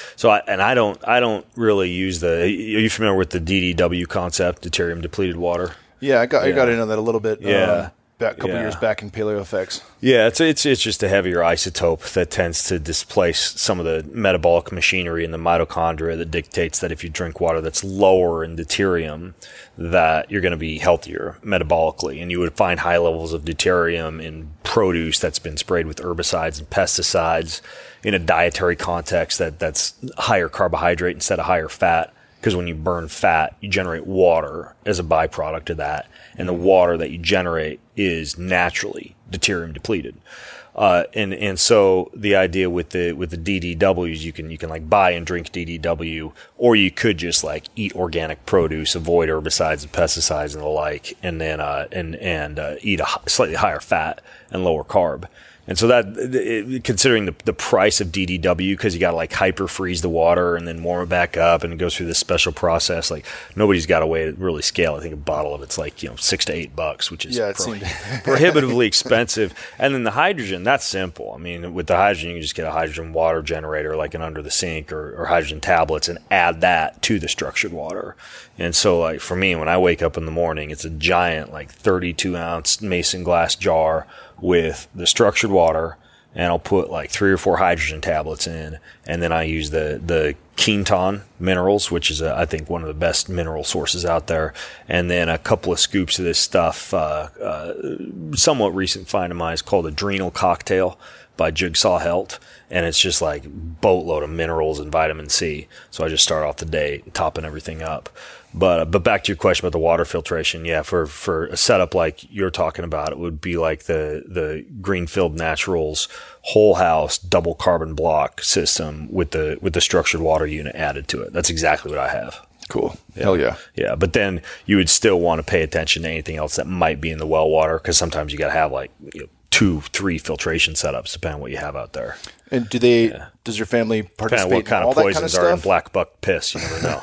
don't really use are you familiar with the DDW concept, deuterium depleted water? Yeah, I got into that a little bit. Yeah. A couple years back in PaleoFX. Yeah, it's just a heavier isotope that tends to displace some of the metabolic machinery in the mitochondria that dictates that if you drink water that's lower in deuterium, that you're going to be healthier metabolically. And you would find high levels of deuterium in produce that's been sprayed with herbicides and pesticides in a dietary context that's higher carbohydrate instead of higher fat. Because when you burn fat, you generate water as a byproduct of that. And the water that you generate is naturally deuterium depleted. And so the idea with the DDWs, you can like buy and drink DDW, or you could just like eat organic produce, avoid herbicides and pesticides and the like, and then, eat a slightly higher fat and lower carb. And so considering the price of DDW, because you got to like hyper freeze the water and then warm it back up, and it goes through this special process. Like nobody's got a way to really scale. I think a bottle of it's like $6 to $8, which is prohibitively expensive. And then the hydrogen, that's simple. I mean, with the hydrogen, you can just get a hydrogen water generator, like an under the sink or hydrogen tablets, and add that to the structured water. And so, like for me, when I wake up in the morning, it's a giant like 32-ounce mason glass jar with the structured water, and I'll put like 3 or 4 hydrogen tablets in, and then I use the Quinton minerals, which is I think one of the best mineral sources out there, and then a couple of scoops of this stuff. Somewhat recent find of mine is called Adrenal Cocktail by Jigsaw Health, and it's just like boatload of minerals and vitamin C. So I just start off the day topping everything up. But back to your question about the water filtration, yeah, for a setup like you're talking about, it would be like the Greenfield Naturals whole house double carbon block system with the structured water unit added to it. That's exactly what I have. Cool. Yeah. Hell yeah. Yeah, but then you would still want to pay attention to anything else that might be in the well water, because sometimes you got to have like 2-3 filtration setups depending on what you have out there. And does your family participate in all that kind of stuff? What kind of poisons are in black buck piss? You never know.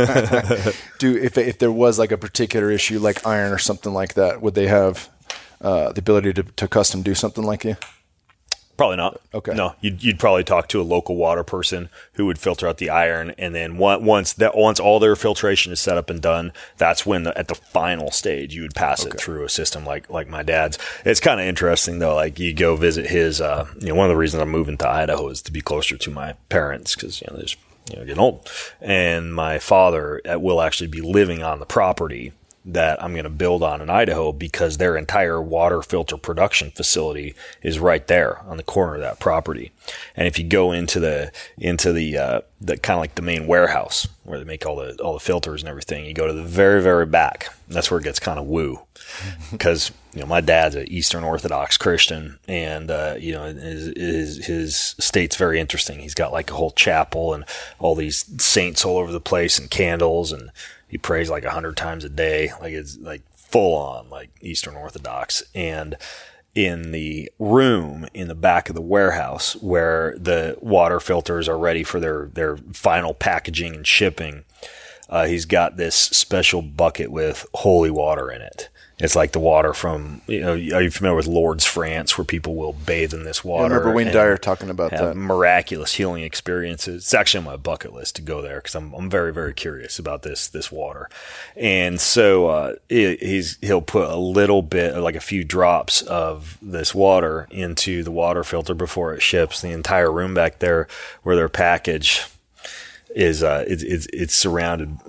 If there was like a particular issue like iron or something like that, would they have the ability to custom do something like you? Probably not. Okay. No, you'd probably talk to a local water person who would filter out the iron, and then once all their filtration is set up and done, that's when at the final stage you would pass it through a system like my dad's. It's kind of interesting though. Like you go visit his. One of the reasons I'm moving to Idaho is to be closer to my parents, because there's getting old, and my father will actually be living on the property that I'm going to build on in Idaho, because their entire water filter production facility is right there on the corner of that property. And if you go into the kind of like the main warehouse where they make all the filters and everything, you go to the very, very back. That's where it gets kind of woo, because my dad's an Eastern Orthodox Christian, and his state's very interesting. He's got like a whole chapel and all these saints all over the place and candles, and he prays like 100 times a day. Like it's like full on like Eastern Orthodox. And in the room in the back of the warehouse where the water filters are ready for their final packaging and shipping, he's got this special bucket with holy water in it. It's like the water from, are you familiar with Lourdes, France, where people will bathe in this water? I remember Wayne Dyer talking about that. Miraculous healing experiences. It's actually on my bucket list to go there, because I'm very, very curious about this water. And so he'll put a little bit, like a few drops of this water into the water filter before it ships. The entire room back there where they're packaged is it's surrounded 100%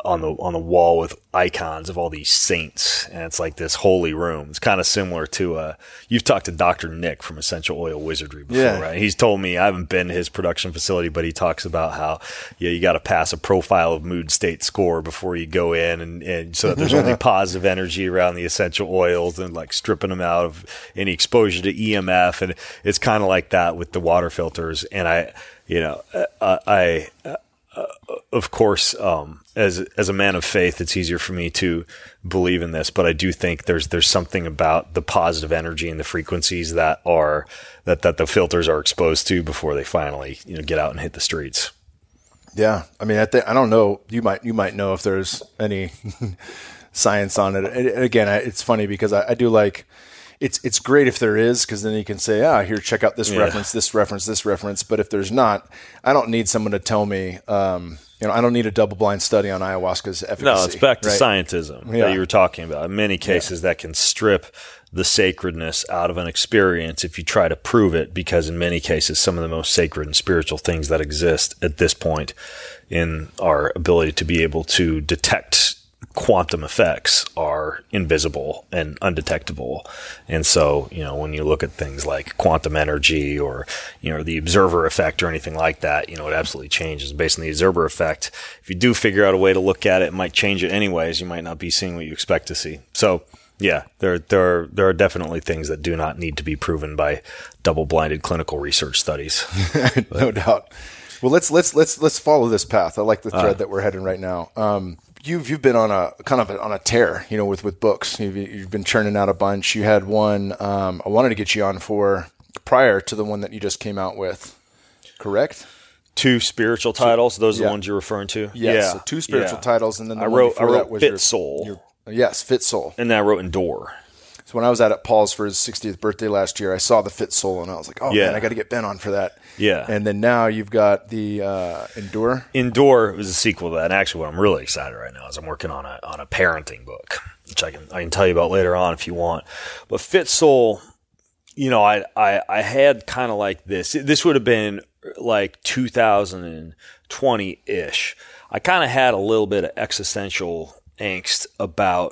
on the wall with icons of all these saints, and it's like this holy room. It's kind of similar to you've talked to Dr. Nick from Essential Oil Wizardry before, right? He's told me, I haven't been to his production facility, but he talks about how you got to pass a profile of mood state score before you go in, and so that there's only positive energy around the essential oils, and like stripping them out of any exposure to EMF, and it's kind of like that with the water filters. And I of course, as a man of faith, it's easier for me to believe in this, but I do think there's something about the positive energy and the frequencies that the filters are exposed to before they finally, get out and hit the streets. Yeah. I mean, I don't know. You might know if there's any science on it. And again, it's funny because I do like, it's great if there is, because then you can say, here, check out this reference, this reference, this reference. But if there's not, I don't need someone to tell me, I don't need a double-blind study on ayahuasca's efficacy. No, it's back to scientism that you were talking about. In many cases, that can strip the sacredness out of an experience if you try to prove it, because in many cases, some of the most sacred and spiritual things that exist at this point in our ability to be able to detect quantum effects are invisible and undetectable. And so, when you look at things like quantum energy or, the observer effect or anything like that, it absolutely changes. Based on the observer effect, if you do figure out a way to look at it, it might change it anyways. You might not be seeing what you expect to see. So, yeah, there are definitely things that do not need to be proven by double-blinded clinical research studies. No doubt. Well, let's follow this path. I like the thread that we're heading right now. You've been on a kind of on a tear, with books. You've been churning out a bunch. You had one I wanted to get you on for prior to the one that you just came out with, correct? 2 spiritual titles. Those are the ones you're referring to. Yes, yeah. So 2 spiritual titles, and then I wrote Fit Soul. Yes, Fit Soul. And then I wrote Endure. So when I was at Paul's for his 60th birthday last year, I saw the Fit Soul, and I was like, man, I got to get Ben on for that. Yeah. And then now you've got the Endure. Endure was a sequel to that. And actually, what I'm really excited right now is I'm working on a parenting book, which I can tell you about later on if you want. But Fit Soul, I had kind of like this. This would have been like 2020-ish. I kind of had a little bit of existential angst about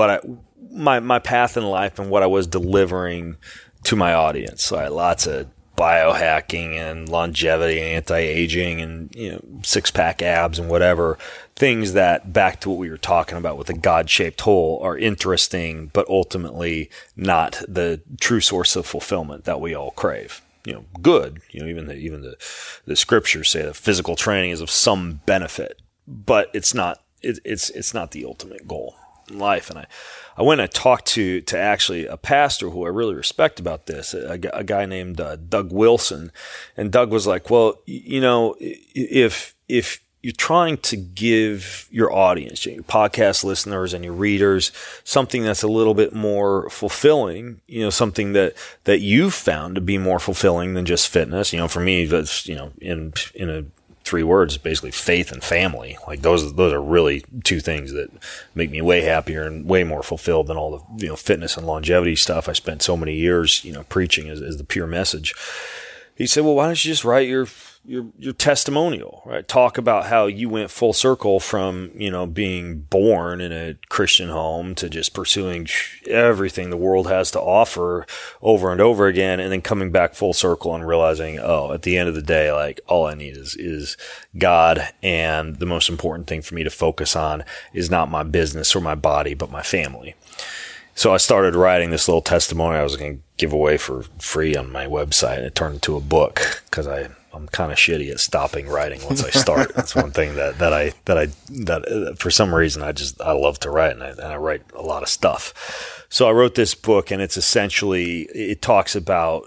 my path in life and what I was delivering to my audience. So I had lots of biohacking and longevity and anti-aging and, six-pack abs and whatever, things that, back to what we were talking about with the God-shaped hole, are interesting, but ultimately not the true source of fulfillment that we all crave. Good. Even the scriptures say that physical training is of some benefit, but it's not the ultimate goal in life. And I went and talked to actually a pastor who I really respect about this, a guy named Doug Wilson. And Doug was like, well, if you're trying to give your audience, your podcast listeners and your readers, something that's a little bit more fulfilling, something that you've found to be more fulfilling than just fitness. For me, that's, in a 3 words, basically faith and family. Like those are really 2 things that make me way happier and way more fulfilled than all the, fitness and longevity stuff I spent so many years, preaching as the pure message. He said, well, why don't you just write your testimonial, right? Talk about how you went full circle from, being born in a Christian home to just pursuing everything the world has to offer over and over again, and then coming back full circle and realizing, at the end of the day, like all I need is God, and the most important thing for me to focus on is not my business or my body, but my family. So I started writing this little testimony I was going to give away for free on my website, and it turned into a book because I'm kind of shitty at stopping writing once I start. That's one thing that for some reason I love to write, and I write a lot of stuff. So I wrote this book, and it's essentially, it talks about,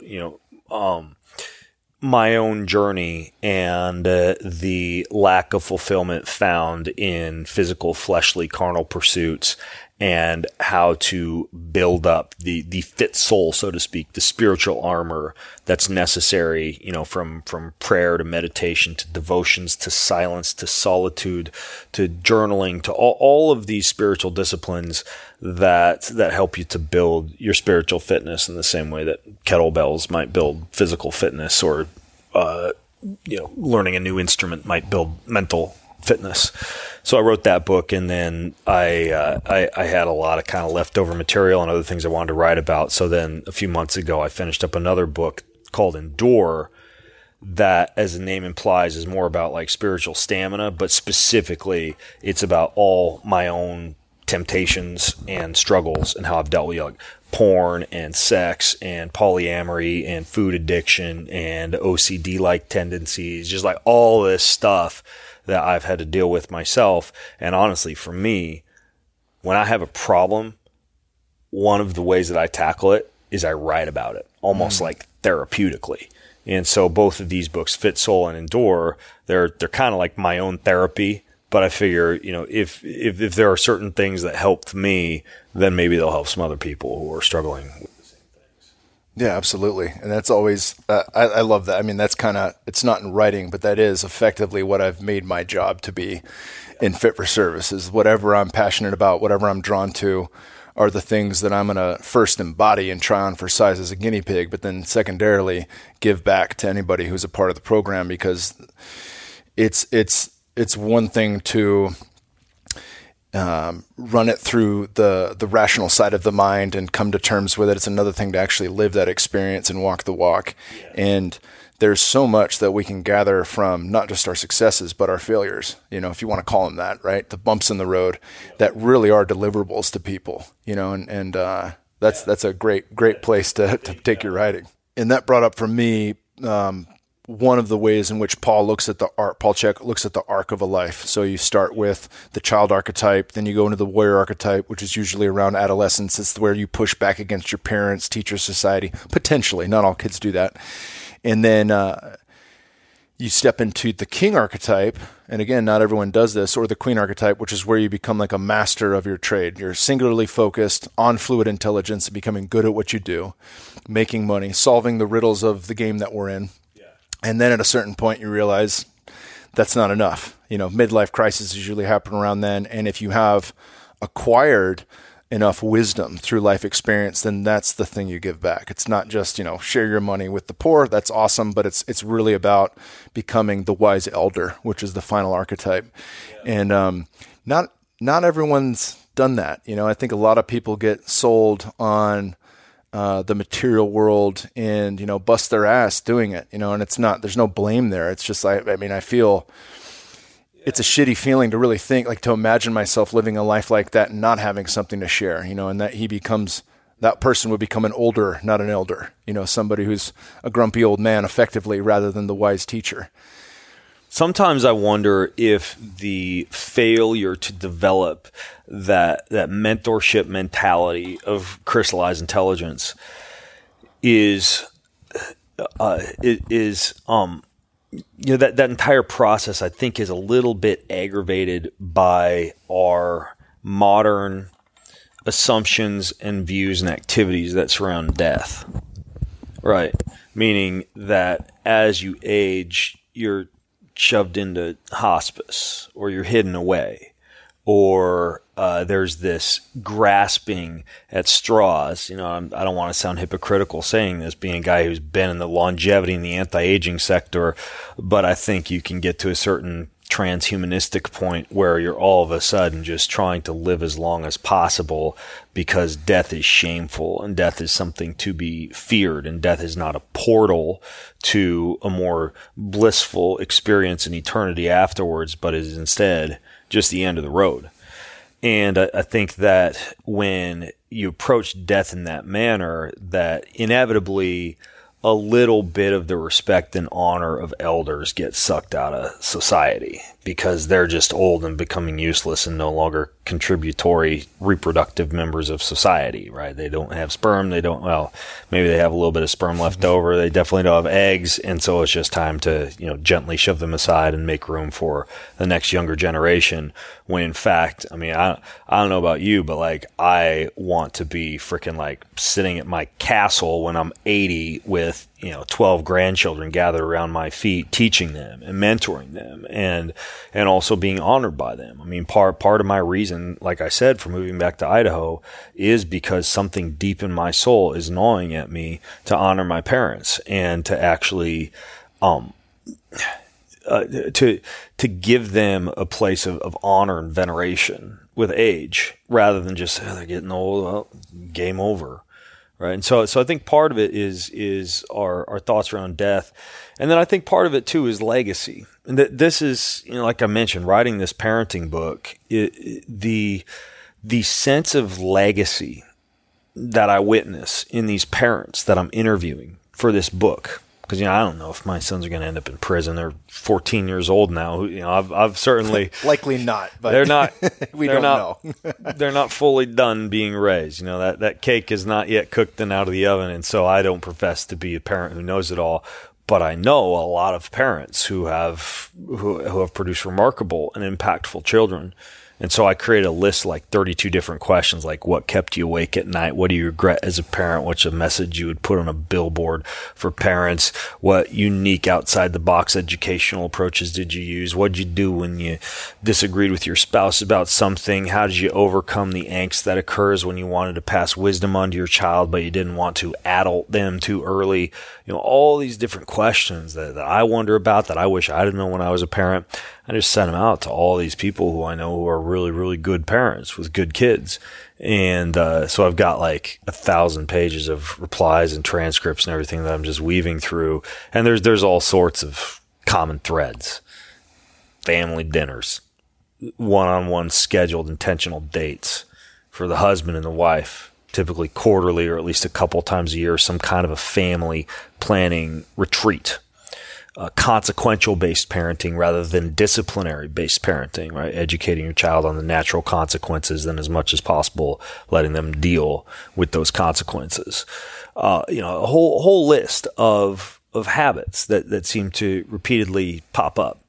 my own journey and the lack of fulfillment found in physical, fleshly, carnal pursuits, and how to build up the fit soul, so to speak, the spiritual armor that's necessary, from prayer to meditation to devotions to silence to solitude to journaling to all of these spiritual disciplines that help you to build your spiritual fitness in the same way that kettlebells might build physical fitness, or learning a new instrument might build mental fitness. So I wrote that book, and then I had a lot of kind of leftover material and other things I wanted to write about. So then a few months ago, I finished up another book called Endure, that, as the name implies, is more about like spiritual stamina, but specifically it's about all my own temptations and struggles and how I've dealt with like porn and sex and polyamory and food addiction and OCD like tendencies, just like all this stuff that I've had to deal with myself. And honestly, for me, when I have a problem, one of the ways that I tackle it is I write about it, almost like therapeutically. And so both of these books, Fit Soul and Endure, they're kind of like my own therapy. But I figure, you know, if there are certain things that helped me, then maybe they'll help some other people who are struggling with the same things. Yeah, absolutely. And that's always, I love that. I mean, that's kind of, it's not in writing, but that is effectively what I've made my job to be in Fit for Service, is whatever I'm passionate about, whatever I'm drawn to, are the things that I'm going to first embody and try on for size as a guinea pig, but then secondarily give back to anybody who's a part of the program, because it's one thing to run it through the rational side of the mind and come to terms with it. It's another thing to actually live that experience and walk the walk. Yeah. And there's so much that we can gather from not just our successes, but our failures, you know, if you want to call them that, right? The bumps in the road that really are deliverables to people, you know, and that's a great place to take your writing. And that brought up for me, one of the ways in which Paul Chek looks at the arc of a life. So you start with the child archetype, then you go into the warrior archetype, which is usually around adolescence. It's where you push back against your parents, teacher, society, potentially. Not all kids do that. And then you step into the king archetype, and again, not everyone does this, or the queen archetype, which is where you become like a master of your trade. You're singularly focused on fluid intelligence, becoming good at what you do, making money, solving the riddles of the game that we're in. And then at a certain point, you realize that's not enough. You know, midlife crisis usually happen around then. And if you have acquired enough wisdom through life experience, then that's the thing you give back. It's not just, you know, share your money with the poor. That's awesome. But it's really about becoming the wise elder, which is the final archetype. Yeah. And not everyone's done that. You know, I think a lot of people get sold on the material world and, you know, bust their ass doing it, you know, and it's not, there's no blame there. It's just, I feel it's a shitty feeling to really think, like, to imagine myself living a life like that and not having something to share, you know, and that that person would become an older, not an elder, you know, somebody who's a grumpy old man effectively rather than the wise teacher. Sometimes I wonder if the failure to develop that mentorship mentality of crystallized intelligence is you know, that entire process, I think, is a little bit aggravated by our modern assumptions and views and activities that surround death. Right. Meaning that as you age, you're shoved into hospice, or you're hidden away, or there's this grasping at straws. You know, I don't want to sound hypocritical saying this, being a guy who's been in the longevity and the anti-aging sector, but I think you can get to a certain transhumanistic point where you're all of a sudden just trying to live as long as possible because death is shameful and death is something to be feared, and death is not a portal to a more blissful experience in eternity afterwards, but is instead just the end of the road. And I think that when you approach death in that manner, that inevitably a little bit of the respect and honor of elders gets sucked out of society because they're just old and becoming useless and no longer contributory reproductive members of society, right? They don't have sperm. Maybe they have a little bit of sperm left over. They definitely don't have eggs. And so it's just time to, you know, gently shove them aside and make room for the next younger generation. When in fact, I mean, I don't know about you, but like, I want to be freaking like sitting at my castle when I'm 80 with, you know, 12 grandchildren gathered around my feet, teaching them and mentoring them and also being honored by them. I mean, part of my reason, like I said, for moving back to Idaho is because something deep in my soul is gnawing at me to honor my parents and to actually, to give them a place of honor and veneration with age, rather than just they're getting old, well, game over, right? And so I think part of it is our thoughts around death, and then I think part of it too is legacy. And this is, like I mentioned, writing this parenting book, the sense of legacy that I witness in these parents that I'm interviewing for this book. Because, I don't know if my sons are going to end up in prison. They're 14 years old now. I've certainly likely not, but they're not. we don't know. They're not fully done being raised. That cake is not yet cooked and out of the oven. And so I don't profess to be a parent who knows it all. But I know a lot of parents who have produced remarkable and impactful children. And so I created a list, like 32 different questions, like what kept you awake at night? What do you regret as a parent? What's a message you would put on a billboard for parents? What unique outside the box educational approaches did you use? What did you do when you disagreed with your spouse about something? How did you overcome the angst that occurs when you wanted to pass wisdom onto your child, but you didn't want to adult them too early? All these different questions that I wonder about, that I wish I didn't know when I was a parent. I just sent them out to all these people who I know who are really, really good parents with good kids. And so I've got like 1,000 pages of replies and transcripts and everything that I'm just weaving through. And there's all sorts of common threads. Family dinners, one-on-one scheduled intentional dates for the husband and the wife, typically quarterly or at least a couple times a year, some kind of a family planning retreat. Consequential-based parenting rather than disciplinary-based parenting, right? Educating your child on the natural consequences, then as much as possible letting them deal with those consequences. A whole list of habits that seem to repeatedly pop up.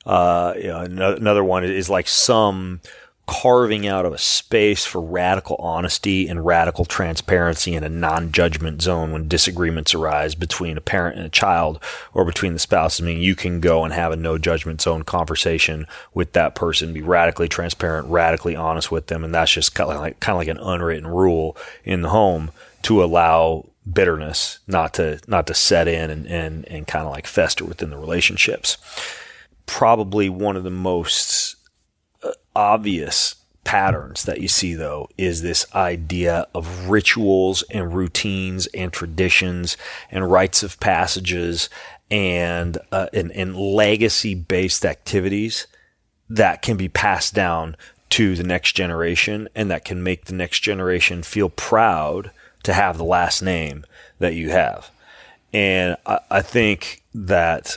Another one is like some carving out of a space for radical honesty and radical transparency in a non-judgment zone when disagreements arise between a parent and a child, or between the spouses. I mean, you can go and have a no-judgment zone conversation with that person, be radically transparent, radically honest with them, and that's just kind of like an unwritten rule in the home to allow bitterness not to set in and kind of like fester within the relationships. Probably one of the most obvious patterns that you see, though, is this idea of rituals and routines and traditions and rites of passages and legacy-based activities that can be passed down to the next generation, and that can make the next generation feel proud to have the last name that you have. And I think that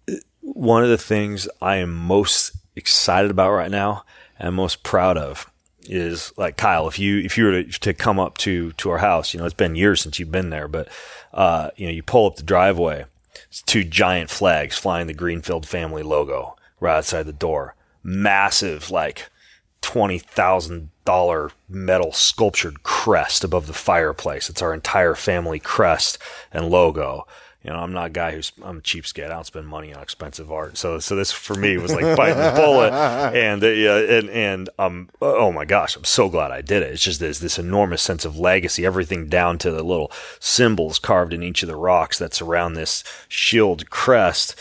one of the things I am most excited about right now and most proud of is, like, Kyle, if you were to come up to our house, it's been years since you've been there, but you pull up the driveway, it's 2 giant flags flying the Greenfield family logo right outside the door. Massive, like $20,000 metal sculptured crest above the fireplace. It's our entire family crest and logo. I'm not a guy I'm a cheapskate. I don't spend money on expensive art. So this for me was like biting the bullet. And oh my gosh, I'm so glad I did it. It's just this enormous sense of legacy, everything down to the little symbols carved in each of the rocks that surround this shield crest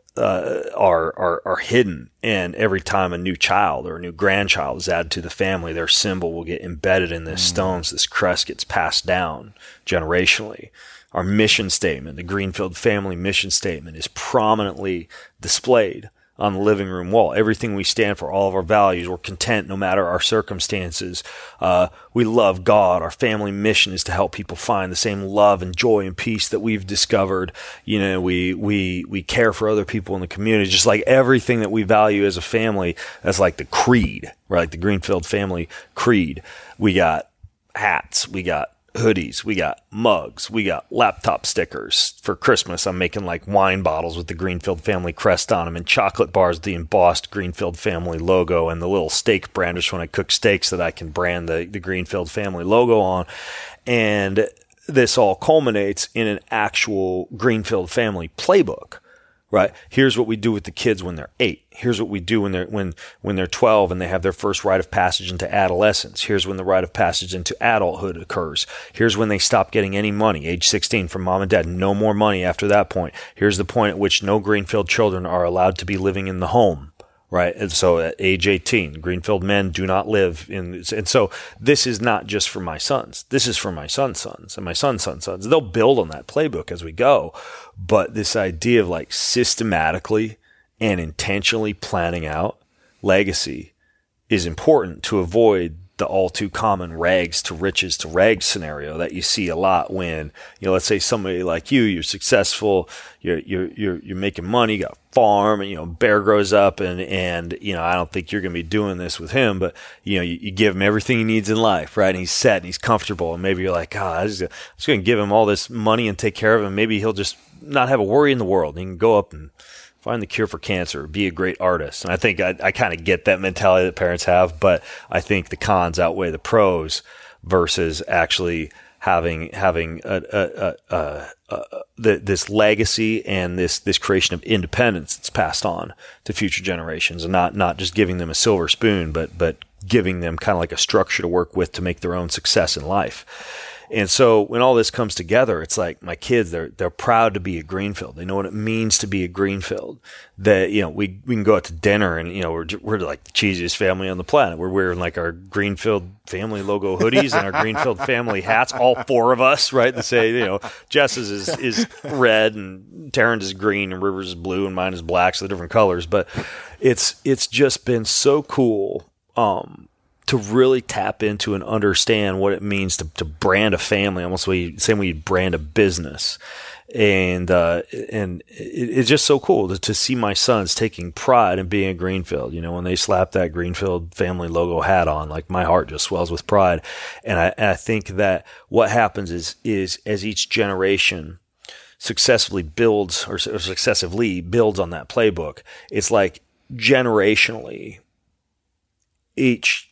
are hidden. And every time a new child or a new grandchild is added to the family, their symbol will get embedded in the stones. This crest gets passed down generationally. Our mission statement, the Greenfield family mission statement, is prominently displayed on the living room wall. Everything we stand for, all of our values, we're content no matter our circumstances. We love God. Our family mission is to help people find the same love and joy and peace that we've discovered. We care for other people in the community, just like everything that we value as a family. That's like the creed, right? Like the Greenfield family creed. We got hats. We got hoodies, we got mugs, we got laptop stickers. For Christmas, I'm making like wine bottles with the Greenfield family crest on them, and chocolate bars with the embossed Greenfield family logo, and the little steak branders when I cook steaks that I can brand the Greenfield family logo on. And this all culminates in an actual Greenfield family playbook, right? Here's what we do with the kids when they're 8. Here's what we do when they're 12 and they have their first rite of passage into adolescence. Here's when the rite of passage into adulthood occurs. Here's when they stop getting any money, age 16, from mom and dad. No more money after that point. Here's the point at which no Greenfield children are allowed to be living in the home. Right. And so at age 18, Greenfield men do not live in. And so this is not just for my sons. This is for my son's sons and my son's son's sons. They'll build on that playbook as we go. But this idea of like systematically and intentionally planning out legacy is important to avoid the all too common rags to riches to rags scenario that you see a lot when, let's say somebody like you're successful, you're making money, you got a farm, and, Bear grows up and, I don't think you're going to be doing this with him, but, you give him everything he needs in life, right? And he's set and he's comfortable. And maybe you're like, I'm just going to give him all this money and take care of him. Maybe he'll just not have a worry in the world. He can go up and find the cure for cancer, be a great artist. And I think I kind of get that mentality that parents have, but I think the cons outweigh the pros versus actually having this legacy and this creation of independence that's passed on to future generations, and not just giving them a silver spoon, but giving them kind of like a structure to work with to make their own success in life. And so when all this comes together, it's like my kids, they're proud to be a Greenfield. They know what it means to be a Greenfield. That, we can go out to dinner and, we're like the cheesiest family on the planet. We're wearing like our Greenfield family logo hoodies and our Greenfield family hats, all 4 of us, right? That say, Jess's is red and Taryn's is green and Rivers is blue and mine is black. So they're different colors, but it's just been so cool. To really tap into and understand what it means to brand a family, almost the same way you brand a business. And it's just so cool to see my sons taking pride in being a Greenfield. When they slap that Greenfield family logo hat on, like my heart just swells with pride. And I think that what happens is as each generation successively builds or successively builds on that playbook, it's like generationally each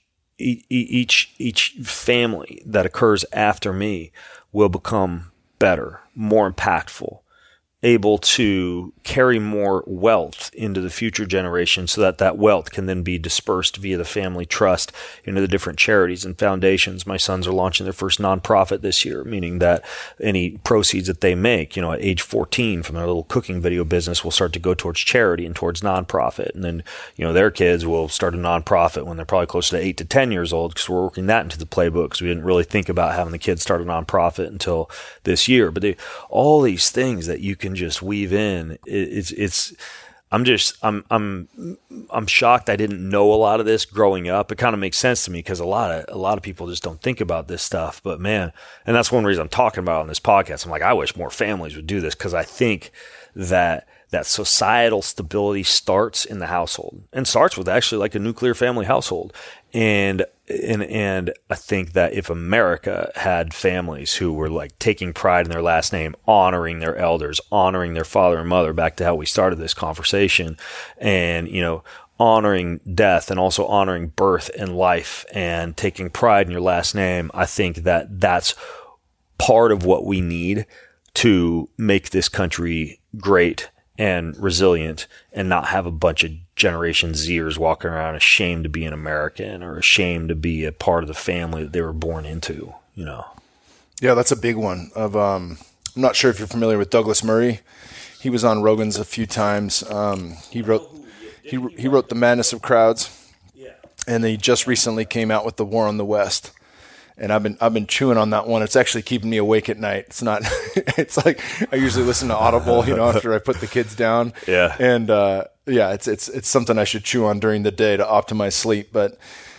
family that occurs after me will become better, more impactful, able to carry more wealth into the future generations so that wealth can then be dispersed via the family trust into the different charities and foundations. My sons are launching their first nonprofit this year, meaning that any proceeds that they make, at age 14 from their little cooking video business will start to go towards charity and towards nonprofit. And then, their kids will start a nonprofit when they're probably closer to 8 to 10 years old, because we're working that into the playbook, because we didn't really think about having the kids start a nonprofit until this year. But all these things that you can just weave in, I'm shocked I didn't know a lot of this growing up. It kind of makes sense to me because a lot of people just don't think about this stuff. But man, and that's one reason I'm talking about it on this podcast. I'm like, I wish more families would do this, because I think that societal stability starts in the household and starts with actually like a nuclear family household. And I think that if America had families who were like taking pride in their last name, honoring their elders, honoring their father and mother, back to how we started this conversation, and, honoring death and also honoring birth and life and taking pride in your last name, I think that that's part of what we need to make this country great and resilient, and not have a bunch of Generation Zers walking around ashamed to be an American or ashamed to be a part of the family that they were born into, Yeah, that's a big one. I'm not sure if you're familiar with Douglas Murray. He was on Rogan's a few times. He wrote The Madness of Crowds, and he just recently came out with The War on the West. And I've been chewing on that one. It's actually keeping me awake at night. It's not. It's like I usually listen to Audible, after I put the kids down. Yeah. And it's something I should chew on during the day to optimize sleep. But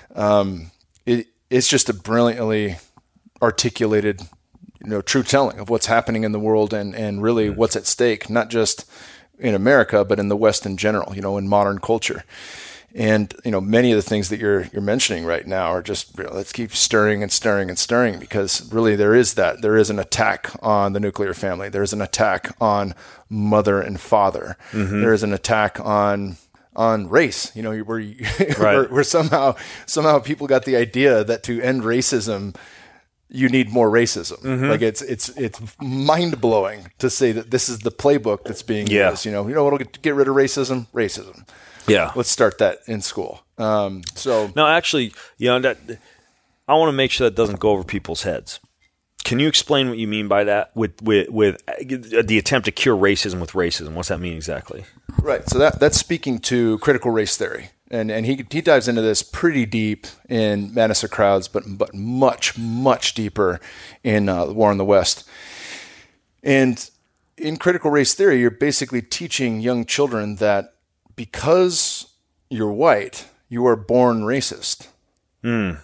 it's just a brilliantly articulated, true telling of what's happening in the world and really what's at stake, not just in America, but in the West in general. In modern culture. And, many of the things that you're mentioning right now are just, let's keep stirring and stirring and stirring, because really there is an attack on the nuclear family. There's an attack on mother and father. Mm-hmm. There is an attack on race, where right. where somehow people got the idea that to end racism, you need more racism. Like it's mind blowing to say that this is the playbook that's being used. What'll get rid of racism? Racism. Yeah. Let's start that in school. So no, actually, that I want to make sure that doesn't go over people's heads. Can you explain what you mean by that with the attempt to cure racism with racism? What's that mean exactly? Right. So that's speaking to critical race theory. And he dives into this pretty deep in Madness of Crowds, but much, much deeper in The War on the West. And in critical race theory, you're basically teaching young children that because you're white, you are born racist. And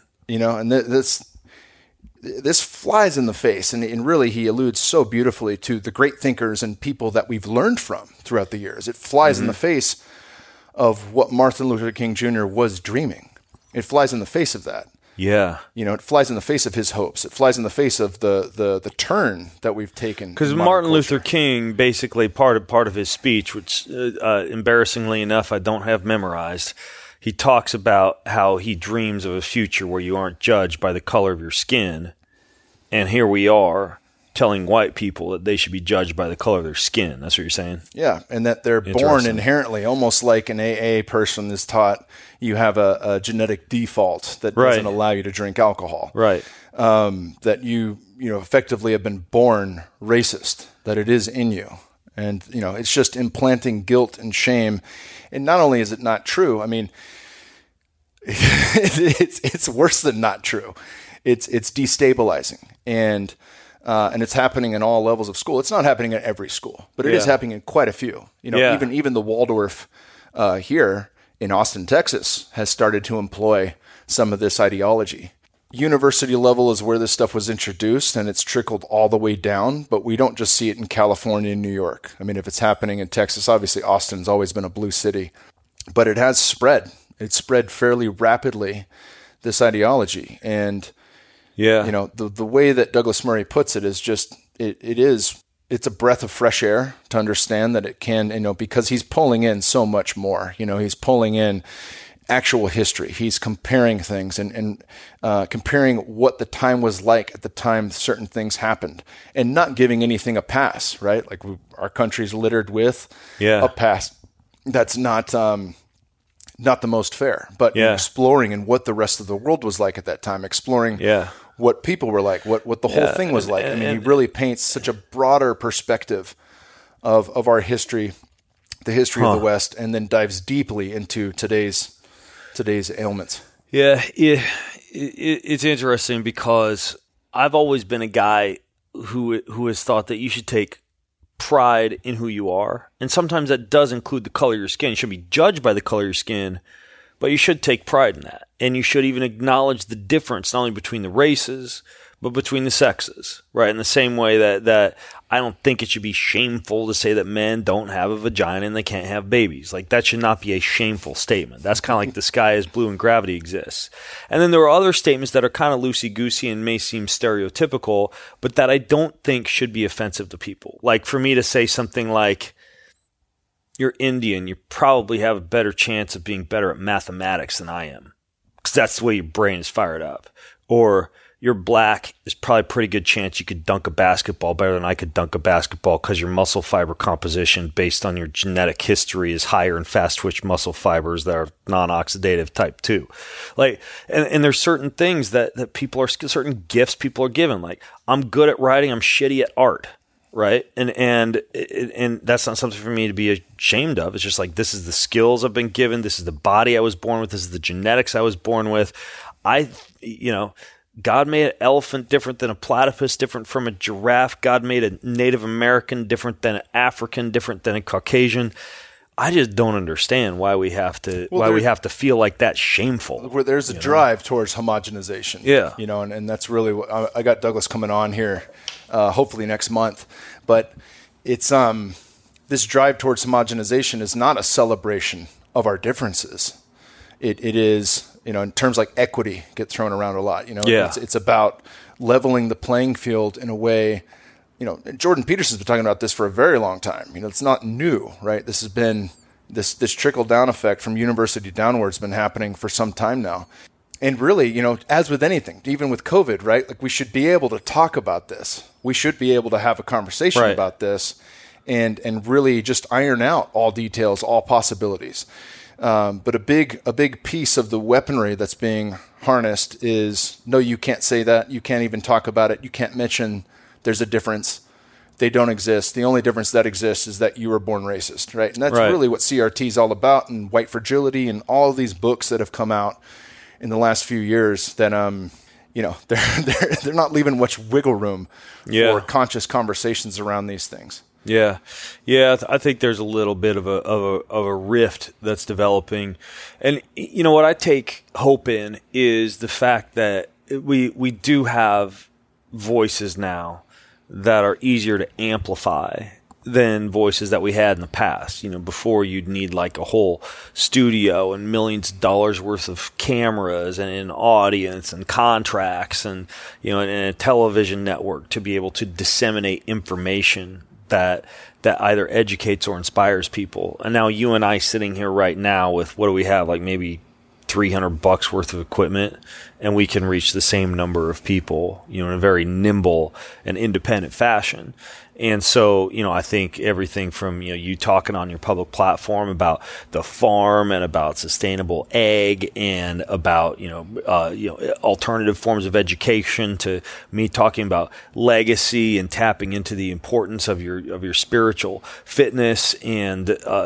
this flies in the face, and really he alludes so beautifully to the great thinkers and people that we've learned from throughout the years. It flies in the face of what Martin Luther King Jr. was dreaming. It flies in the face of that. Yeah. It flies in the face of his hopes. It flies in the face of the turn that we've taken. Because Martin Luther King, basically part of his speech, which embarrassingly enough I don't have memorized, he talks about how he dreams of a future where you aren't judged by the color of your skin. And here we are telling white people that they should be judged by the color of their skin. That's what you're saying? Yeah, and that they're born inherently, almost like an AA person is taught you have a genetic default that doesn't allow you to drink alcohol. Right. That you effectively have been born racist, that it is in you. And, it's just implanting guilt and shame. And not only is it not true, I mean, it's worse than not true. It's destabilizing. And it's happening in all levels of school. It's not happening at every school, but it is happening in quite a few. Even the Waldorf here in Austin, Texas, has started to employ some of this ideology. University level is where this stuff was introduced, and it's trickled all the way down, but we don't just see it in California and New York. I mean, if it's happening in Texas, obviously Austin's always been a blue city, but it has spread. It's spread fairly rapidly, this ideology. And the way that Douglas Murray puts it is just, it's a breath of fresh air to understand that it can, because he's pulling in so much more. He's pulling in actual history. He's comparing things and comparing what the time was like at the time certain things happened, and not giving anything a pass, right? Like our country's littered with a past that's not the most fair, but exploring and what the rest of the world was like at that time, exploring what people were like, what the whole thing was like. I mean, he really paints such a broader perspective of our history, the history of the West, and then dives deeply into today's ailments. Yeah, it's interesting because I've always been a guy who has thought that you should take pride in who you are, and sometimes that does include the color of your skin. You shouldn't be judged by the color of your skin, but you should take pride in that, and you should even acknowledge the difference not only between the races but between the sexes, right? In the same way that I don't think it should be shameful to say that men don't have a vagina and they can't have babies. Like, that should not be a shameful statement. That's kind of like the sky is blue and gravity exists. And then there are other statements that are kind of loosey-goosey and may seem stereotypical, but that I don't think should be offensive to people. Like, for me to say something like, you're Indian, you probably have a better chance of being better at mathematics than I am, because that's the way your brain is fired up. Or, you're black, there's probably a pretty good chance you could dunk a basketball better than I could dunk a basketball, because your muscle fiber composition based on your genetic history is higher in fast twitch muscle fibers that are non-oxidative type 2. Like, and there's certain things that people are, certain gifts people are given. Like, I'm good at writing, I'm shitty at art, right? And that's not something for me to be ashamed of. It's just like, this is the skills I've been given, this is the body I was born with, this is the genetics I was born with. God made an elephant different than a platypus, different from a giraffe. God made a Native American different than an African, different than a Caucasian. I just don't understand why we have to we have to feel like that's shameful. Where there's a drive towards homogenization. Yeah. And that's really what I got Douglas coming on here, hopefully next month. But it's this drive towards homogenization is not a celebration of our differences. It is, in terms like equity get thrown around a lot. It's about leveling the playing field in a way. Jordan Peterson's been talking about this for a very long time. It's not new, right? This has been this trickle down effect from university downwards been happening for some time now. And really, you know, as with anything, even with COVID, right? Like we should be able to talk about this. We should be able to have a conversation Right. about this and really just iron out all details, all possibilities. But a big piece of the weaponry that's being harnessed is, no, you can't say that. You can't even talk about it. You can't mention there's a difference. They don't exist. The only difference that exists is that you were born racist, right? And that's Right. really what CRT is all about, and white fragility and all of these books that have come out in the last few years that, you know, they're not leaving much wiggle room Yeah. for conscious conversations around these things. Yeah, I think there's a little bit of a rift that's developing, and you know what I take hope in is the fact that we do have voices now that are easier to amplify than voices that we had in the past. You know, before you'd need like a whole studio and millions of dollars worth of cameras and an audience and contracts and, you know, and a television network to be able to disseminate information that either educates or inspires people. And now you and I sitting here right now with, what do we have? Like maybe $300 worth of equipment, and we can reach the same number of people, you know, in a very nimble and independent fashion. And so, you know, I think everything from, you know, you talking on your public platform about the farm and about sustainable ag and about, you know, alternative forms of education, to me talking about legacy and tapping into the importance of your spiritual fitness and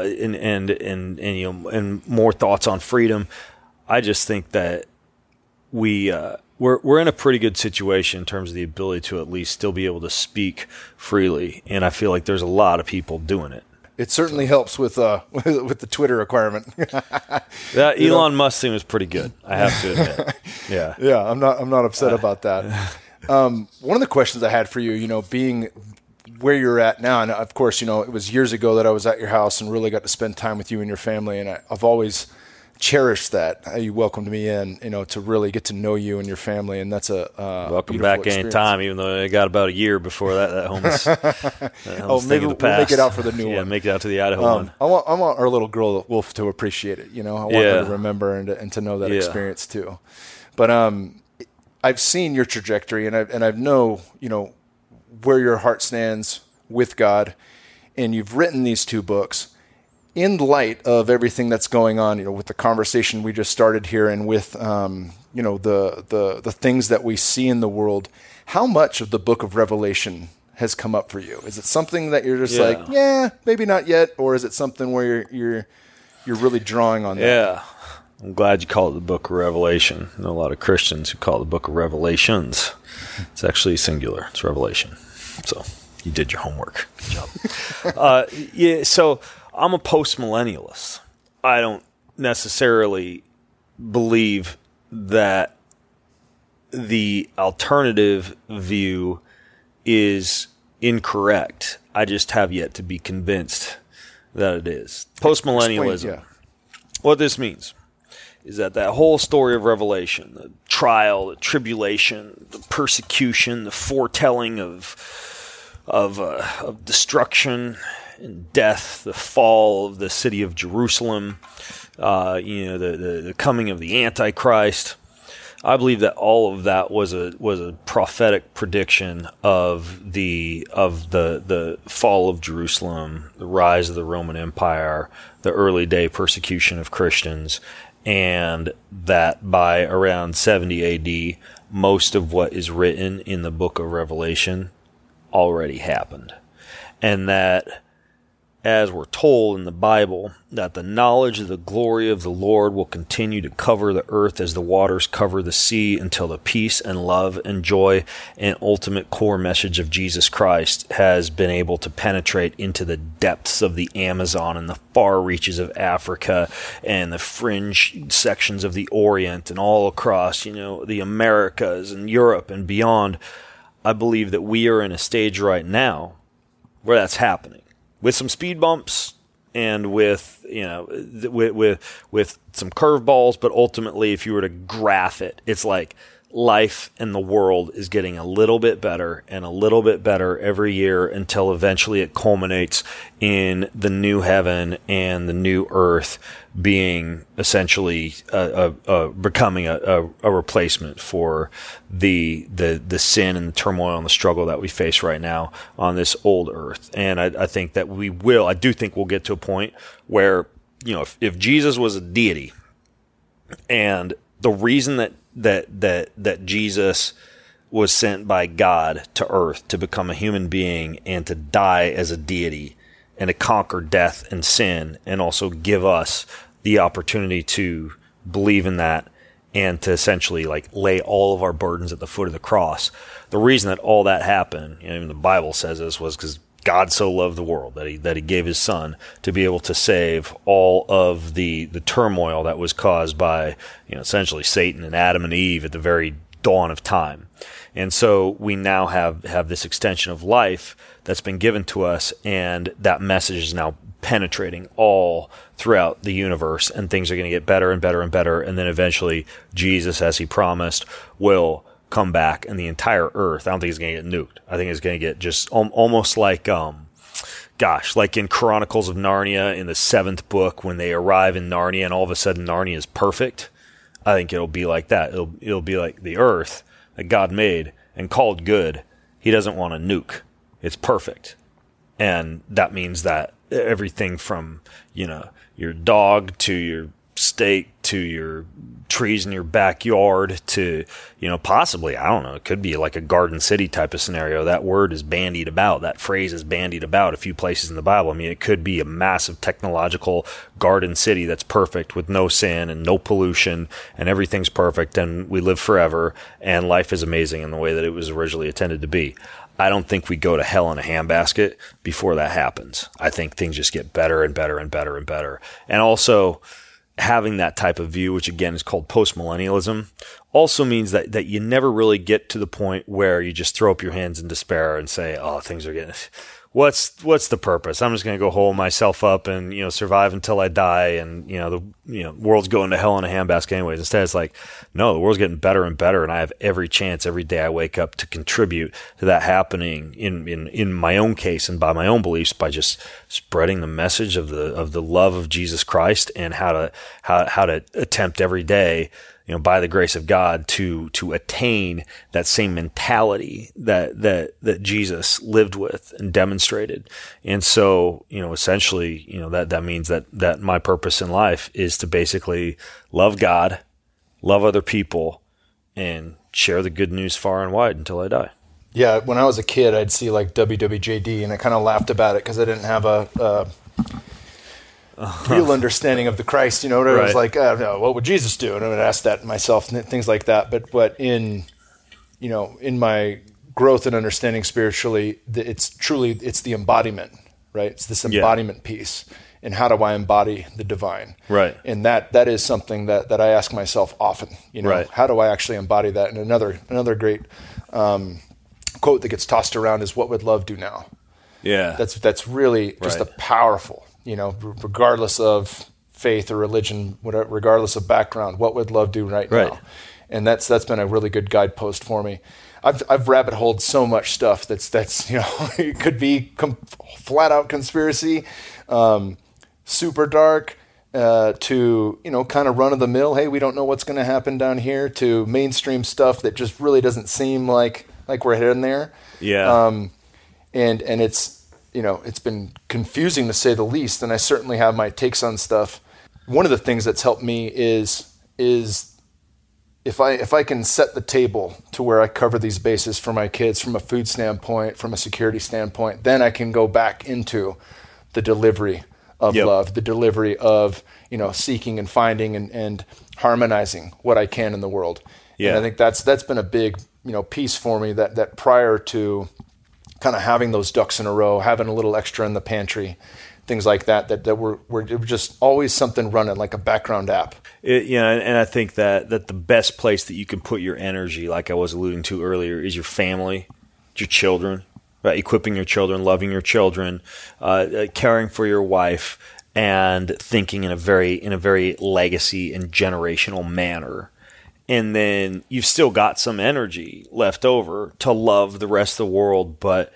you know, and more thoughts on freedom. I just think that we're in a pretty good situation in terms of the ability to at least still be able to speak freely, and I feel like there's a lot of people doing it. It certainly helps with the Twitter requirement. That Elon Musk thing was pretty good, I have to admit. Yeah, Yeah, I'm not upset about that. One of the questions I had for you, you know, being where you're at now, and of course, you know, it was years ago that I was at your house and really got to spend time with you and your family, and I've always cherished that. You welcomed me in, you know, to really get to know you and your family, and that's a welcome beautiful back experience. anytime. Even though I got about a year before that homeless. Maybe we'll make it out for the new one. Yeah, make it out to the Idaho one. I want our little girl Wolf to appreciate it. You know, I want her to remember and to know that experience too. But I've seen your trajectory, and I know, you know, where your heart stands with God, and you've written these 2 books. In light of everything that's going on, you know, with the conversation we just started here, and with you know, the things that we see in the world, how much of the Book of Revelation has come up for you? Is it something that you're just like, yeah, maybe not yet, or is it something where you're really drawing on that? Yeah, I'm glad you call it the Book of Revelation. I know a lot of Christians who call it the Book of Revelations. It's actually singular. It's Revelation. So you did your homework. Good job. Yeah. So I'm a post-millennialist. I don't necessarily believe that the alternative view is incorrect. I just have yet to be convinced that it is. Post-millennialism. What this means is that whole story of Revelation, the trial, the tribulation, the persecution, the foretelling of destruction and death, the fall of the city of Jerusalem, you know, the coming of the Antichrist. I believe that all of that was a prophetic prediction of the fall of Jerusalem, the rise of the Roman Empire, the early day persecution of Christians, and that by around 70 AD, most of what is written in the book of Revelation already happened. And that, as we're told in the Bible, that the knowledge of the glory of the Lord will continue to cover the earth as the waters cover the sea, until the peace and love and joy and ultimate core message of Jesus Christ has been able to penetrate into the depths of the Amazon and the far reaches of Africa and the fringe sections of the Orient and all across, you know, the Americas and Europe and beyond. I believe that we are in a stage right now where that's happening, with some speed bumps and with, you know, with some curveballs, but ultimately, if you were to graph it, it's like life in the world is getting a little bit better and a little bit better every year until eventually it culminates in the new heaven and the new earth being essentially becoming a replacement for the sin and the turmoil and the struggle that we face right now on this old earth. And I think that I do think we'll get to a point where, if Jesus was a deity, and the reason that Jesus was sent by God to earth to become a human being and to die as a deity and to conquer death and sin and also give us the opportunity to believe in that and to essentially lay all of our burdens at the foot of the cross. The reason that all that happened, even the Bible says this, was because God so loved the world that he gave his son to be able to save all of the turmoil that was caused by, essentially Satan and Adam and Eve at the very dawn of time. And so we now have this extension of life that's been given to us, and that message is now penetrating all throughout the universe, and things are going to get better and better and better. And then eventually Jesus, as he promised, will come back, and the entire earth, I don't think it's going to get nuked. I think it's going to get just almost like in Chronicles of Narnia in the 7th book, when they arrive in Narnia and all of a sudden Narnia is perfect. I think it'll be like that. It'll be like the earth that God made and called good. He doesn't want to nuke. It's perfect. And that means that everything from, your dog to your steak to your trees in your backyard to, possibly, I don't know, it could be like a Garden City type of scenario. That word is bandied about. That phrase is bandied about a few places in the Bible. I mean, it could be a massive technological Garden City that's perfect with no sin and no pollution and everything's perfect and we live forever and life is amazing in the way that it was originally intended to be. I don't think we go to hell in a handbasket before that happens. I think things just get better and better and better and better. And also, having that type of view, which again is called postmillennialism, also means that you never really get to the point where you just throw up your hands in despair and say, oh, things are getting... What's the purpose? I'm just going to go hole myself up and, survive until I die and, the world's going to hell in a handbasket anyways. Instead, it's like, no, the world's getting better and better and I have every chance every day I wake up to contribute to that happening in my own case and by my own beliefs by just spreading the message of the love of Jesus Christ and how to attempt every day, by the grace of God to attain that same mentality that Jesus lived with and demonstrated. And so, essentially, that means that my purpose in life is to basically love God, love other people, and share the good news far and wide until I die. Yeah. When I was a kid, I'd see WWJD and I kind of laughed about it because I didn't have a real understanding of the Christ, Right. I was like, what would Jesus do? And I would ask that myself, and things like that. But in my growth and understanding spiritually, it's the embodiment, right? It's this embodiment piece. And how do I embody the divine? Right. And that is something that I ask myself often, Right. How do I actually embody that? And another great quote that gets tossed around is, what would love do now? Yeah. That's really just a powerful, regardless of faith or religion, whatever, regardless of background, what would love do right now? And that's been a really good guidepost for me. I've rabbit holed so much stuff that's it could be flat out conspiracy, super dark, to kind of run of the mill. Hey, we don't know what's going to happen down here. To mainstream stuff that just really doesn't seem like we're heading there. Yeah. And it's it's been confusing to say the least, and I certainly have my takes on stuff. One of the things that's helped me is if I can set the table to where I cover these bases for my kids from a food standpoint, from a security standpoint, then I can go back into the delivery of love, the delivery of seeking and finding and harmonizing what I can in the world. Yeah. And I think that's been a big piece for me that prior to kind of having those ducks in a row, having a little extra in the pantry, things like that were just always something running like a background app. And I think that the best place that you can put your energy, like I was alluding to earlier, is your family, your children, right? Equipping your children, loving your children, caring for your wife, and thinking in a very legacy and generational manner. and then you've still got some energy left over to love the rest of the world. But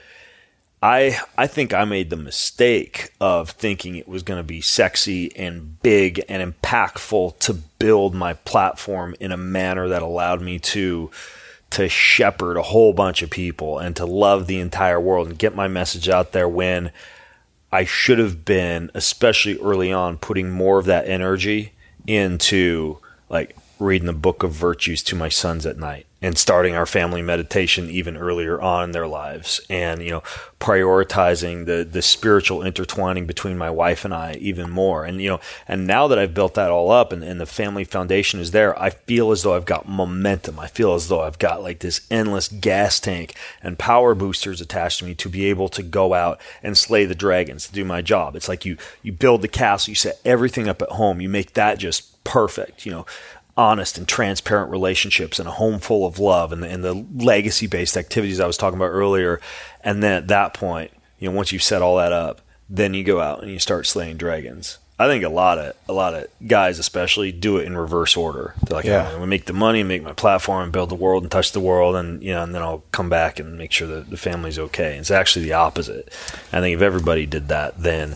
I think I made the mistake of thinking it was going to be sexy and big and impactful to build my platform in a manner that allowed me to shepherd a whole bunch of people and to love the entire world and get my message out there, when I should have been, especially early on, putting more of that energy into like reading the book of virtues to my sons at night and starting our family meditation even earlier on in their lives, and prioritizing the spiritual intertwining between my wife and I even more. And and now that I've built that all up and the family foundation is there, I feel as though I've got momentum. I feel as though I've got like this endless gas tank and power boosters attached to me to be able to go out and slay the dragons, to do my job. It's like you build the castle, you set everything up at home, you make that just perfect, honest and transparent relationships and a home full of love and the legacy-based activities I was talking about earlier. And then at that point, once you've set all that up, then you go out and you start slaying dragons. I think a lot of guys especially do it in reverse order. They're like, I'm going to make the money, make my platform, and build the world and touch the world, and and then I'll come back and make sure that the family's okay. And it's actually the opposite. I think if everybody did that, then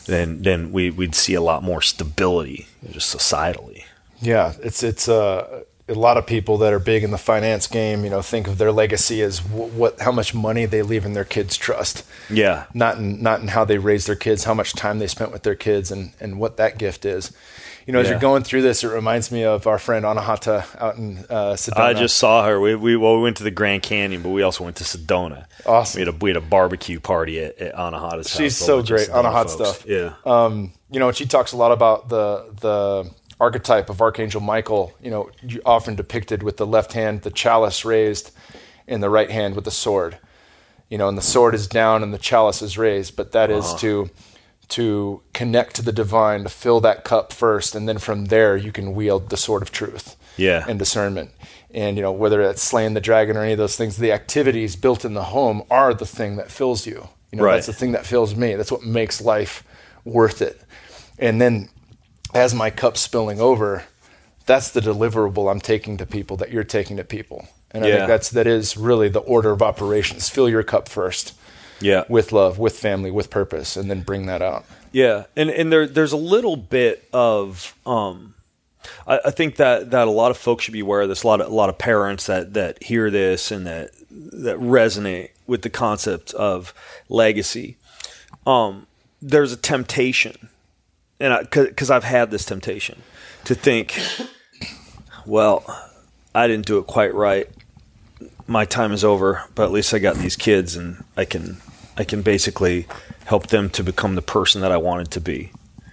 we'd see a lot more stability, just societally. Yeah, it's a lot of people that are big in the finance game, think of their legacy as how much money they leave in their kids' trust. Yeah. Not in how they raise their kids, how much time they spent with their kids, and what that gift is. As you're going through this, it reminds me of our friend Anahata out in Sedona. I just saw her. We went to the Grand Canyon, but we also went to Sedona. Awesome. We had a barbecue party at Anahata's house. She's so great. Anahata stuff. Yeah. She talks a lot about the archetype of Archangel Michael, often depicted with the left hand, the chalice raised, and the right hand with the sword. And the sword is down and the chalice is raised, but that is to connect to the divine, to fill that cup first, and then from there you can wield the sword of truth and discernment. And whether it's slaying the dragon or any of those things, the activities built in the home are the thing that fills you. That's the thing that fills me. That's what makes life worth it. And then as my cup's spilling over, that's the deliverable I'm taking to people, that you're taking to people. And I think that is really the order of operations. Fill your cup first. Yeah. With love, with family, with purpose, and then bring that out. Yeah. And there's a little bit of I think that a lot of folks should be aware of this, a lot of parents that hear this and that resonate with the concept of legacy. There's a temptation, and because I've had this temptation to think, well, I didn't do it quite right. My time is over, but at least I got these kids, and I can basically help them to become the person that I wanted to be.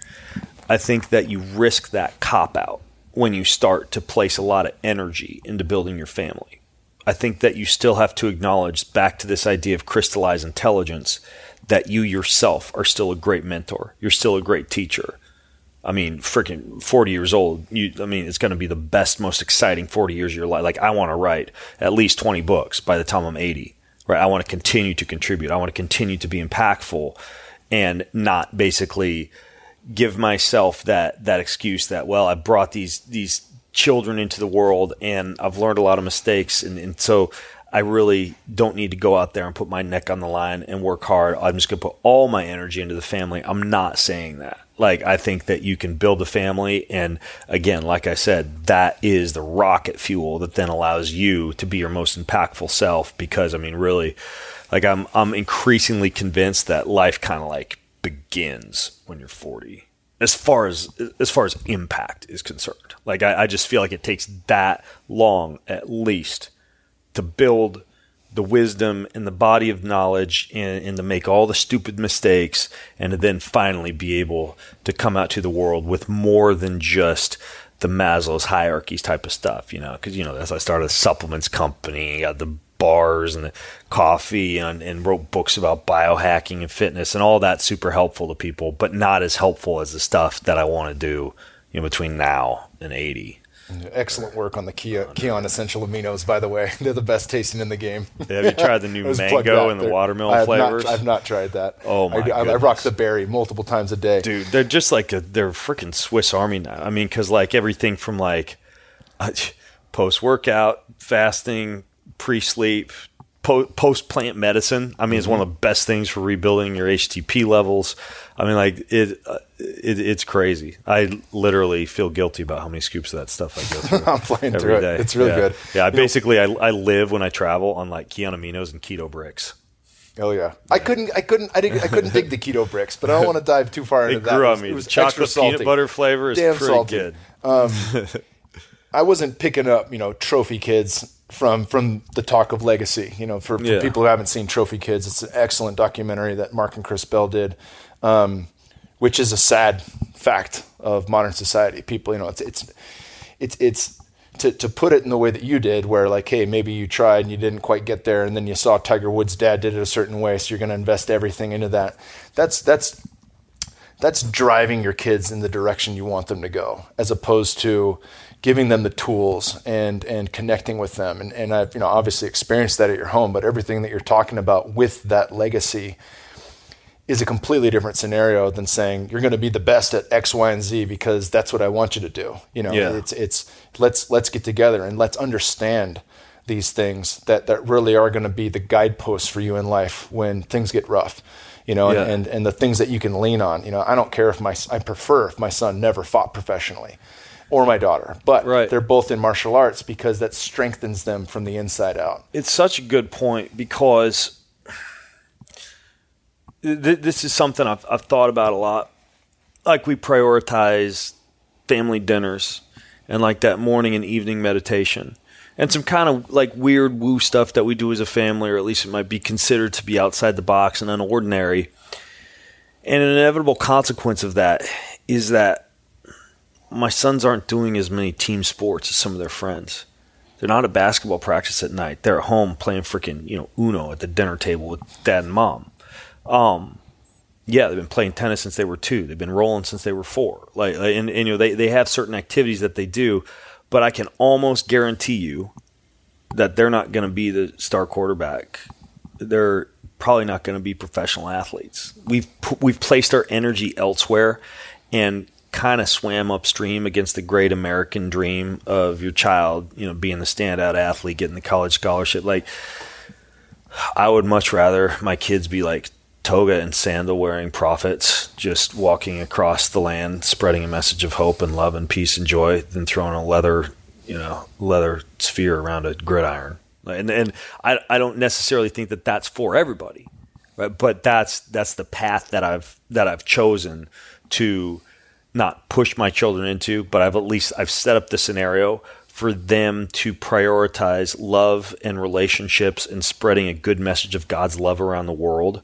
I think that you risk that cop-out when you start to place a lot of energy into building your family. I think that you still have to acknowledge, back to this idea of crystallized intelligence, that you yourself are still a great mentor. You're still a great teacher. I mean, freaking 40 years old, it's going to be the best, most exciting 40 years of your life. Like, I want to write at least 20 books by the time I'm 80, right? I want to continue to contribute. I want to continue to be impactful and not basically give myself that excuse that, well, I brought these children into the world and I've learned a lot of mistakes. And so I really don't need to go out there and put my neck on the line and work hard. I'm just going to put all my energy into the family. I'm not saying that. Like, I think that you can build a family. And again, like I said, that is the rocket fuel that then allows you to be your most impactful self. Because really, like, I'm increasingly convinced that life kind of like begins when you're 40. As far as impact is concerned, like, I just feel like it takes that long at least to build the wisdom and the body of knowledge and to make all the stupid mistakes and to then finally be able to come out to the world with more than just the Maslow's hierarchies type of stuff, because, as I started a supplements company, got the bars and the coffee and wrote books about biohacking and fitness, and all that's super helpful to people, but not as helpful as the stuff that I want to do, between now and 80. Excellent work on the Kion Essential Aminos, by the way. They're the best tasting in the game. Have you tried the new mango and the watermelon flavors? I've not tried that. Oh, my goodness. I rock the berry multiple times a day. Dude, they're just like they're freaking Swiss Army now. Because like everything from like post-workout, fasting, pre-sleep, post-plant medicine. I mean, it's one of the best things for rebuilding your HTP levels. I mean, like it's crazy. I literally feel guilty about how many scoops of that stuff I go through. I'm playing through it. It's really good. Yeah, I live when I travel on like Keanu and keto bricks. Oh yeah, I couldn't dig the keto bricks, but I don't want to dive too far into that. It grew on me. The chocolate peanut butter flavor is damn pretty salty. good. I wasn't picking up, trophy kids from the talk of legacy. For people who haven't seen Trophy Kids, it's an excellent documentary that Mark and Chris Bell did, which is a sad fact of modern society. People, it's to put it in the way that you did, where like, hey, maybe you tried and you didn't quite get there, and then you saw Tiger Woods' dad did it a certain way, so you're going to invest everything into that. That's driving your kids in the direction you want them to go, as opposed to giving them the tools and connecting with them. And I've obviously experienced that at your home, but everything that you're talking about with that legacy is a completely different scenario than saying you're going to be the best at X, Y, and Z because that's what I want you to do. It's let's get together and let's understand these things that really are going to be the guideposts for you in life when things get rough. And the things that you can lean on. I don't care I prefer if my son never fought professionally, or my daughter, but they're both in martial arts because that strengthens them from the inside out. It's such a good point because this is something I've thought about a lot. Like we prioritize family dinners and like that morning and evening meditation and some kind of like weird woo stuff that we do as a family, or at least it might be considered to be outside the box and unordinary. And an inevitable consequence of that is that my sons aren't doing as many team sports as some of their friends. They're not at basketball practice at night. They're at home playing freaking, Uno at the dinner table with dad and mom. They've been playing tennis since they were 2. They've been rolling since they were 4. They have certain activities that they do, but I can almost guarantee you that they're not going to be the star quarterback. They're probably not going to be professional athletes. We've placed our energy elsewhere and kind of swam upstream against the great American dream of your child, being the standout athlete, getting the college scholarship. Like, I would much rather my kids be like toga and sandal wearing prophets, just walking across the land, spreading a message of hope and love and peace and joy, than throwing a leather sphere around a gridiron. And I don't necessarily think that that's for everybody, right? But that's the path that I've chosen to not push my children into, but I've set up the scenario for them to prioritize love and relationships and spreading a good message of God's love around the world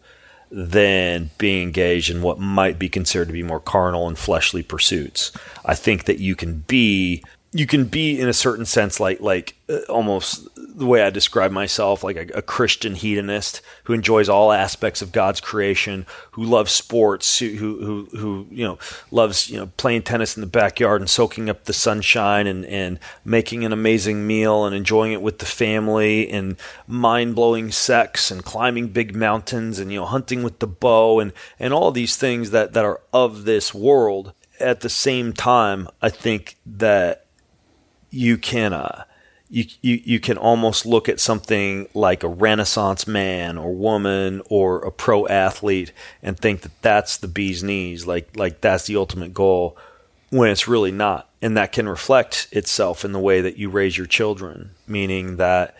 than being engaged in what might be considered to be more carnal and fleshly pursuits. I think that you can be in a certain sense like almost the way I describe myself, like a Christian hedonist who enjoys all aspects of God's creation, who loves sports, who loves playing tennis in the backyard and soaking up the sunshine and making an amazing meal and enjoying it with the family and mind-blowing sex and climbing big mountains and hunting with the bow and all these things that are of this world. At the same time, I think that you can you can almost look at something like a Renaissance man or woman or a pro athlete and think that that's the bee's knees, like that's the ultimate goal, when it's really not. And that can reflect itself in the way that you raise your children, meaning that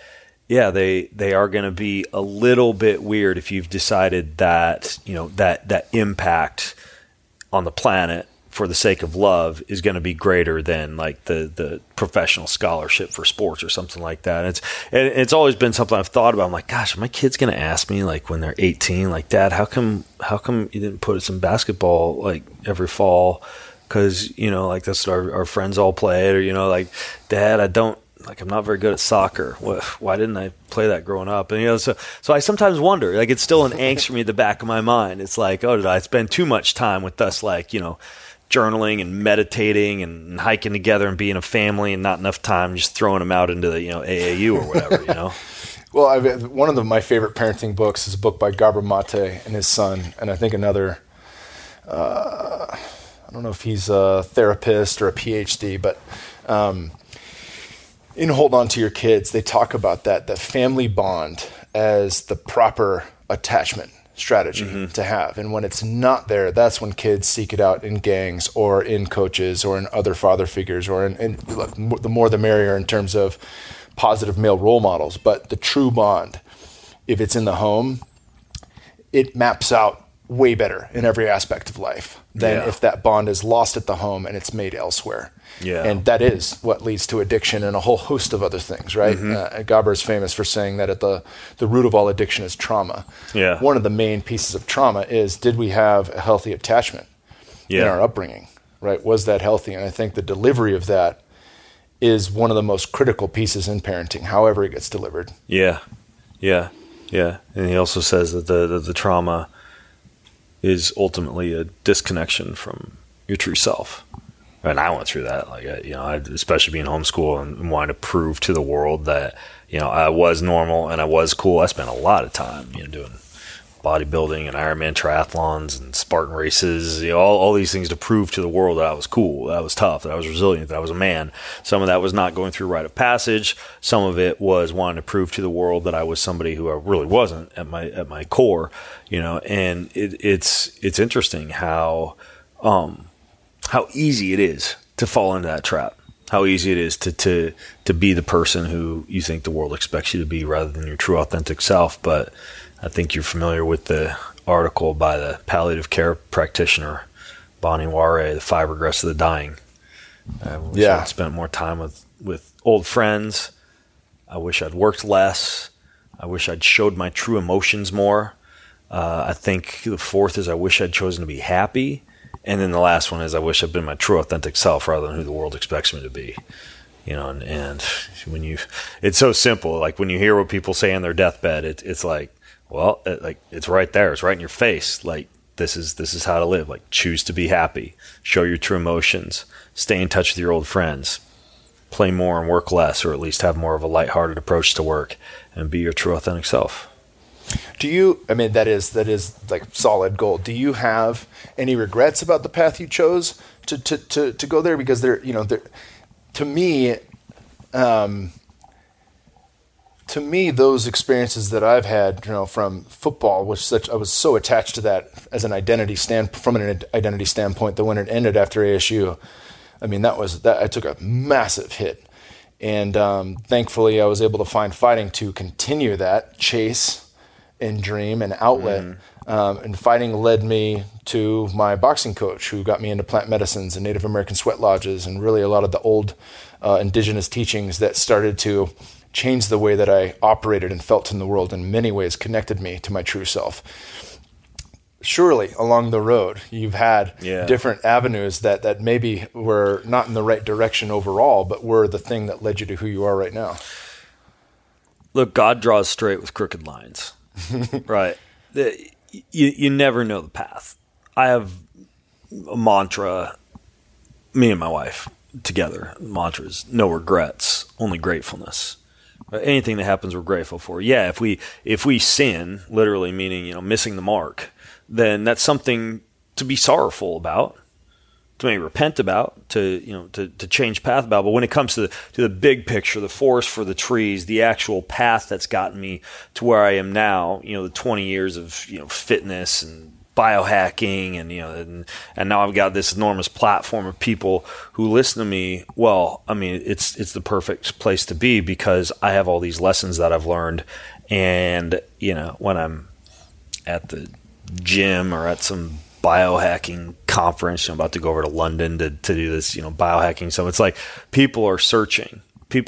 they are going to be a little bit weird if you've decided that that impact on the planet for the sake of love is going to be greater than like the professional scholarship for sports or something like that. And it's always been something I've thought about. I'm like, gosh, are my kids going to ask me like when they're 18, like, Dad, how come you didn't put us in basketball like every fall? Cause like that's what our friends all played, or, like, Dad, I'm not very good at soccer. Why didn't I play that growing up? And, so I sometimes wonder, like, it's still an angst for me at the back of my mind. It's like, oh, did I spend too much time with us, like, journaling and meditating and hiking together and being a family, and not enough time just throwing them out into the AAU or whatever. Well, one of my favorite parenting books is a book by Gabor Mate and his son, and I think another. I don't know if he's a therapist or a PhD, but in Hold On to Your Kids, they talk about that family bond as the proper attachment strategy to have. And when it's not there, that's when kids seek it out in gangs or in coaches or in other father figures or in the more the merrier in terms of positive male role models. But the true bond, if it's in the home, it maps out way better in every aspect of life than if that bond is lost at the home and it's made elsewhere. Yeah. And that is what leads to addiction and a whole host of other things, right? Gaber is famous for saying that at the root of all addiction is trauma. Yeah. One of the main pieces of trauma is, did we have a healthy attachment in our upbringing, right? Was that healthy? And I think the delivery of that is one of the most critical pieces in parenting, however it gets delivered. Yeah. And he also says that the trauma is ultimately a disconnection from your true self. And I went through that, especially being homeschooled and wanting to prove to the world that, I was normal and I was cool. I spent a lot of time, doing bodybuilding and Ironman triathlons and Spartan races, all these things to prove to the world that I was cool, that I was tough, that I was resilient, that I was a man. Some of that was not going through rite of passage. Some of it was wanting to prove to the world that I was somebody who I really wasn't at my core, and it's interesting how easy it is to fall into that trap. How easy it is to be the person who you think the world expects you to be rather than your true authentic self. But I think you're familiar with the article by the palliative care practitioner, Bonnie Ware, The 5 Regrets of the Dying. I wish I'd spent more time with old friends. I wish I'd worked less. I wish I'd showed my true emotions more. I think the fourth is I wish I'd chosen to be happy. And then the last one is I wish I'd been my true authentic self rather than who the world expects me to be. And when it's so simple. Like when you hear what people say on their deathbed, it's like, well, it's right there. It's right in your face. Like this is how to live. Like choose to be happy, show your true emotions, stay in touch with your old friends, play more and work less, or at least have more of a lighthearted approach to work, and be your true authentic self. That is like solid gold. Do you have any regrets about the path you chose to go there? Because to me, those experiences that I've had, from football, I was so attached to that as from an identity standpoint, that when it ended after ASU, I took a massive hit. And thankfully I was able to find fighting to continue that chase and dream and outlet. And fighting led me to my boxing coach, who got me into plant medicines and Native American sweat lodges and really a lot of the old indigenous teachings that started to change the way that I operated and felt in the world, in many ways connected me to my true self. Surely along the road, you've had different avenues that maybe were not in the right direction overall, but were the thing that led you to who you are right now. Look, God draws straight with crooked lines. Right. You never know the path. I have a mantra, me and my wife together. Mantra is no regrets, only gratefulness. Anything that happens, we're grateful for. Yeah, if we sin, literally meaning missing the mark, then that's something to be sorrowful about, to maybe repent about, to change path about. But when it comes to the big picture, the forest for the trees, the actual path that's gotten me to where I am now, the 20 years of fitness and biohacking and now I've got this enormous platform of people who listen to me. Well, it's the perfect place to be because I have all these lessons that I've learned. And, when I'm at the gym or at some biohacking conference, I'm about to go over to London to do this, biohacking. So it's like people are searching,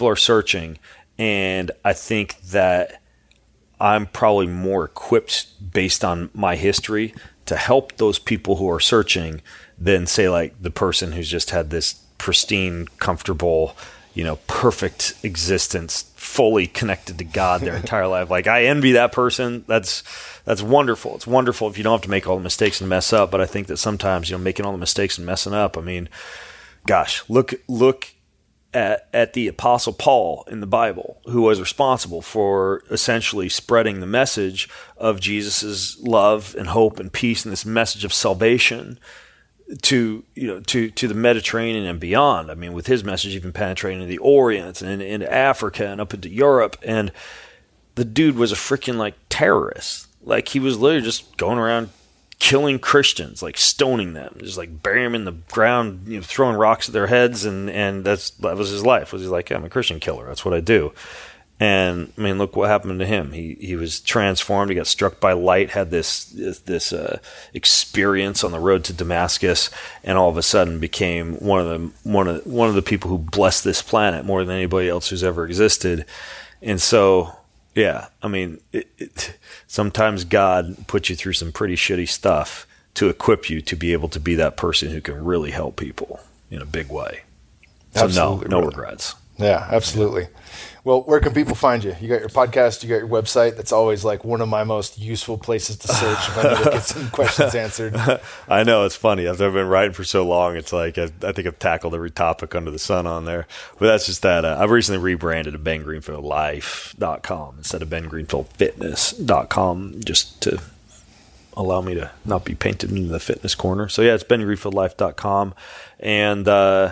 and I think that I'm probably more equipped based on my history to help those people who are searching than say like the person who's just had this pristine, comfortable, perfect existence, fully connected to God their entire life. Like I envy that person. That's wonderful. It's wonderful if you don't have to make all the mistakes and mess up. But I think that sometimes, making all the mistakes and messing up, gosh, look at the Apostle Paul in the Bible, who was responsible for essentially spreading the message of Jesus's love and hope and peace and this message of salvation. to the Mediterranean and beyond. I mean, with his message even penetrating into the Orient and into Africa and up into Europe. And the dude was a freaking like terrorist. Like he was literally just going around killing Christians, like stoning them, just like burying them in the ground, throwing rocks at their heads, and that was his life. Was he's like, I'm a Christian killer. That's what I do. And I mean, look what happened to him. He was transformed. He got struck by light. Had this experience on the road to Damascus, and all of a sudden became one of the people who blessed this planet more than anybody else who's ever existed. And so, yeah, I mean, sometimes God puts you through some pretty shitty stuff to equip you to be able to be that person who can really help people in a big way. So Absolutely, no regrets. Yeah, absolutely. Well, where can people find you? You got your podcast, you got your website. That's always like one of my most useful places to search if I need to get some questions answered. I know, it's funny. I've been writing for so long. It's like I think I've tackled every topic under the sun on there. But that's just that. I've recently rebranded to BenGreenfieldLife.com instead of BenGreenfieldFitness.com, just to allow me to not be painted into the fitness corner. So yeah, it's BenGreenfieldLife.com. And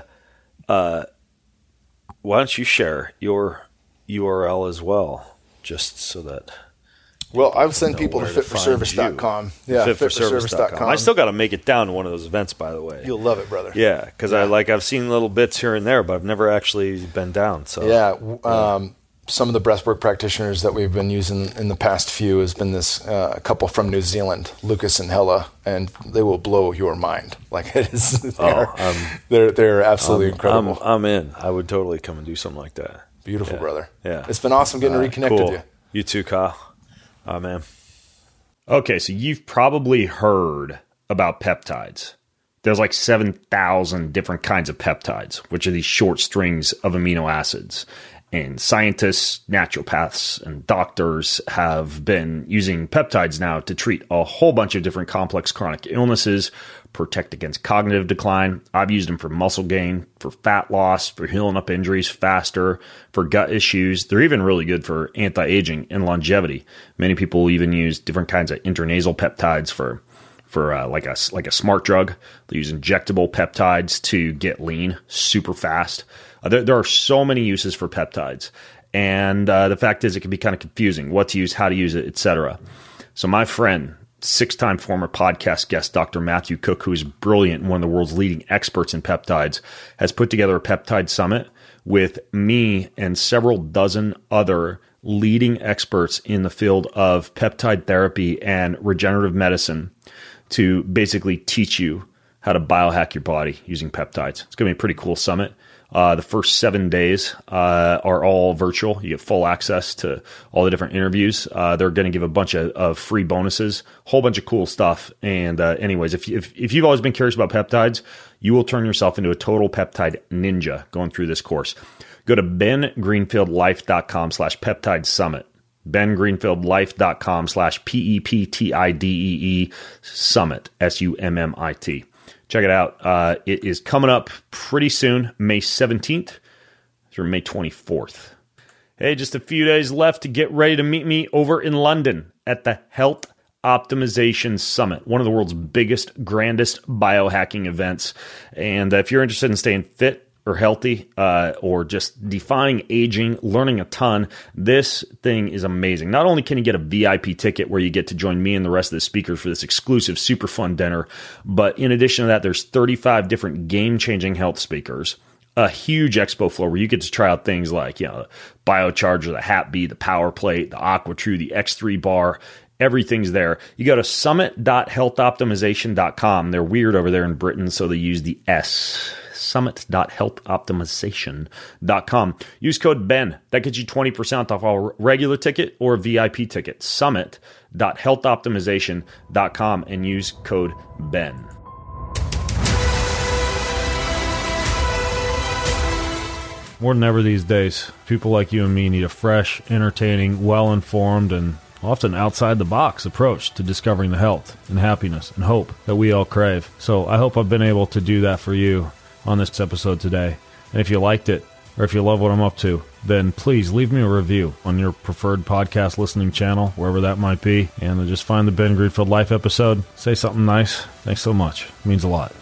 why don't you share your URL as well, just so that... Well, I would send people to fitforservice.com. Yeah, fitforservice.com. I still got to make it down to one of those events, by the way. You'll love it, brother. Yeah, because I've seen little bits here and there, but I've never actually been down. So yeah, some of the breathwork practitioners that we've been using in the past few has been this a couple from New Zealand, Lucas and Hella, and they will blow your mind. Like it is, they're absolutely incredible. I'm in. I would totally come and do something like that. Beautiful, brother. Yeah, it's been awesome getting to reconnect cool. with you. You too, Kyle. Oh man. Okay, so you've probably heard about peptides. There's like 7,000 different kinds of peptides, which are these short strings of amino acids. And scientists, naturopaths, and doctors have been using peptides now to treat a whole bunch of different complex chronic illnesses, protect against cognitive decline. I've used them for muscle gain, for fat loss, for healing up injuries faster, for gut issues. They're even really good for anti-aging and longevity. Many people even use different kinds of intranasal peptides for like a smart drug. They use injectable peptides to get lean super fast. There are so many uses for peptides. And the fact is it can be kind of confusing what to use, how to use it, etc. So my friend, 6-time former podcast guest, Dr. Matthew Cook, who is brilliant and one of the world's leading experts in peptides, has put together a peptide summit with me and several dozen other leading experts in the field of peptide therapy and regenerative medicine to basically teach you how to biohack your body using peptides. It's going to be a pretty cool summit. The first 7 days are all virtual. You get full access to all the different interviews. They're going to give a bunch of free bonuses, whole bunch of cool stuff. And anyways, if you've always been curious about peptides, you will turn yourself into a total peptide ninja going through this course. Go to bengreenfieldlife.com/peptide summit. bengreenfieldlife.com/PEPTIDEE summit, SUMMIT. Check it out. It is coming up pretty soon, May 17th through May 24th. Hey, just a few days left to get ready to meet me over in London at the Health Optimization Summit, one of the world's biggest, grandest biohacking events. And if you're interested in staying fit or healthy or just defying aging, learning a ton, this thing is amazing. Not only can you get a VIP ticket where you get to join me and the rest of the speakers for this exclusive, super fun dinner, but in addition to that, there's 35 different game-changing health speakers, a huge expo floor where you get to try out things like, the Biocharger, the Hap-B, the Power Plate, the AquaTrue, the X3 bar. Everything's there. You go to summit.healthoptimization.com. They're weird over there in Britain, so they use the S. summit.healthoptimization.com. Use code BEN. That gets you 20% off our regular ticket or VIP ticket. Summit.healthoptimization.com and use code BEN. More than ever these days, people like you and me need a fresh, entertaining, well-informed, and often outside-the-box approach to discovering the health and happiness and hope that we all crave. So I hope I've been able to do that for you on this episode today. And if you liked it, or if you love what I'm up to, then please leave me a review on your preferred podcast listening channel, wherever that might be, and just find the Ben Greenfield Life episode. Say something nice. Thanks so much. It means a lot.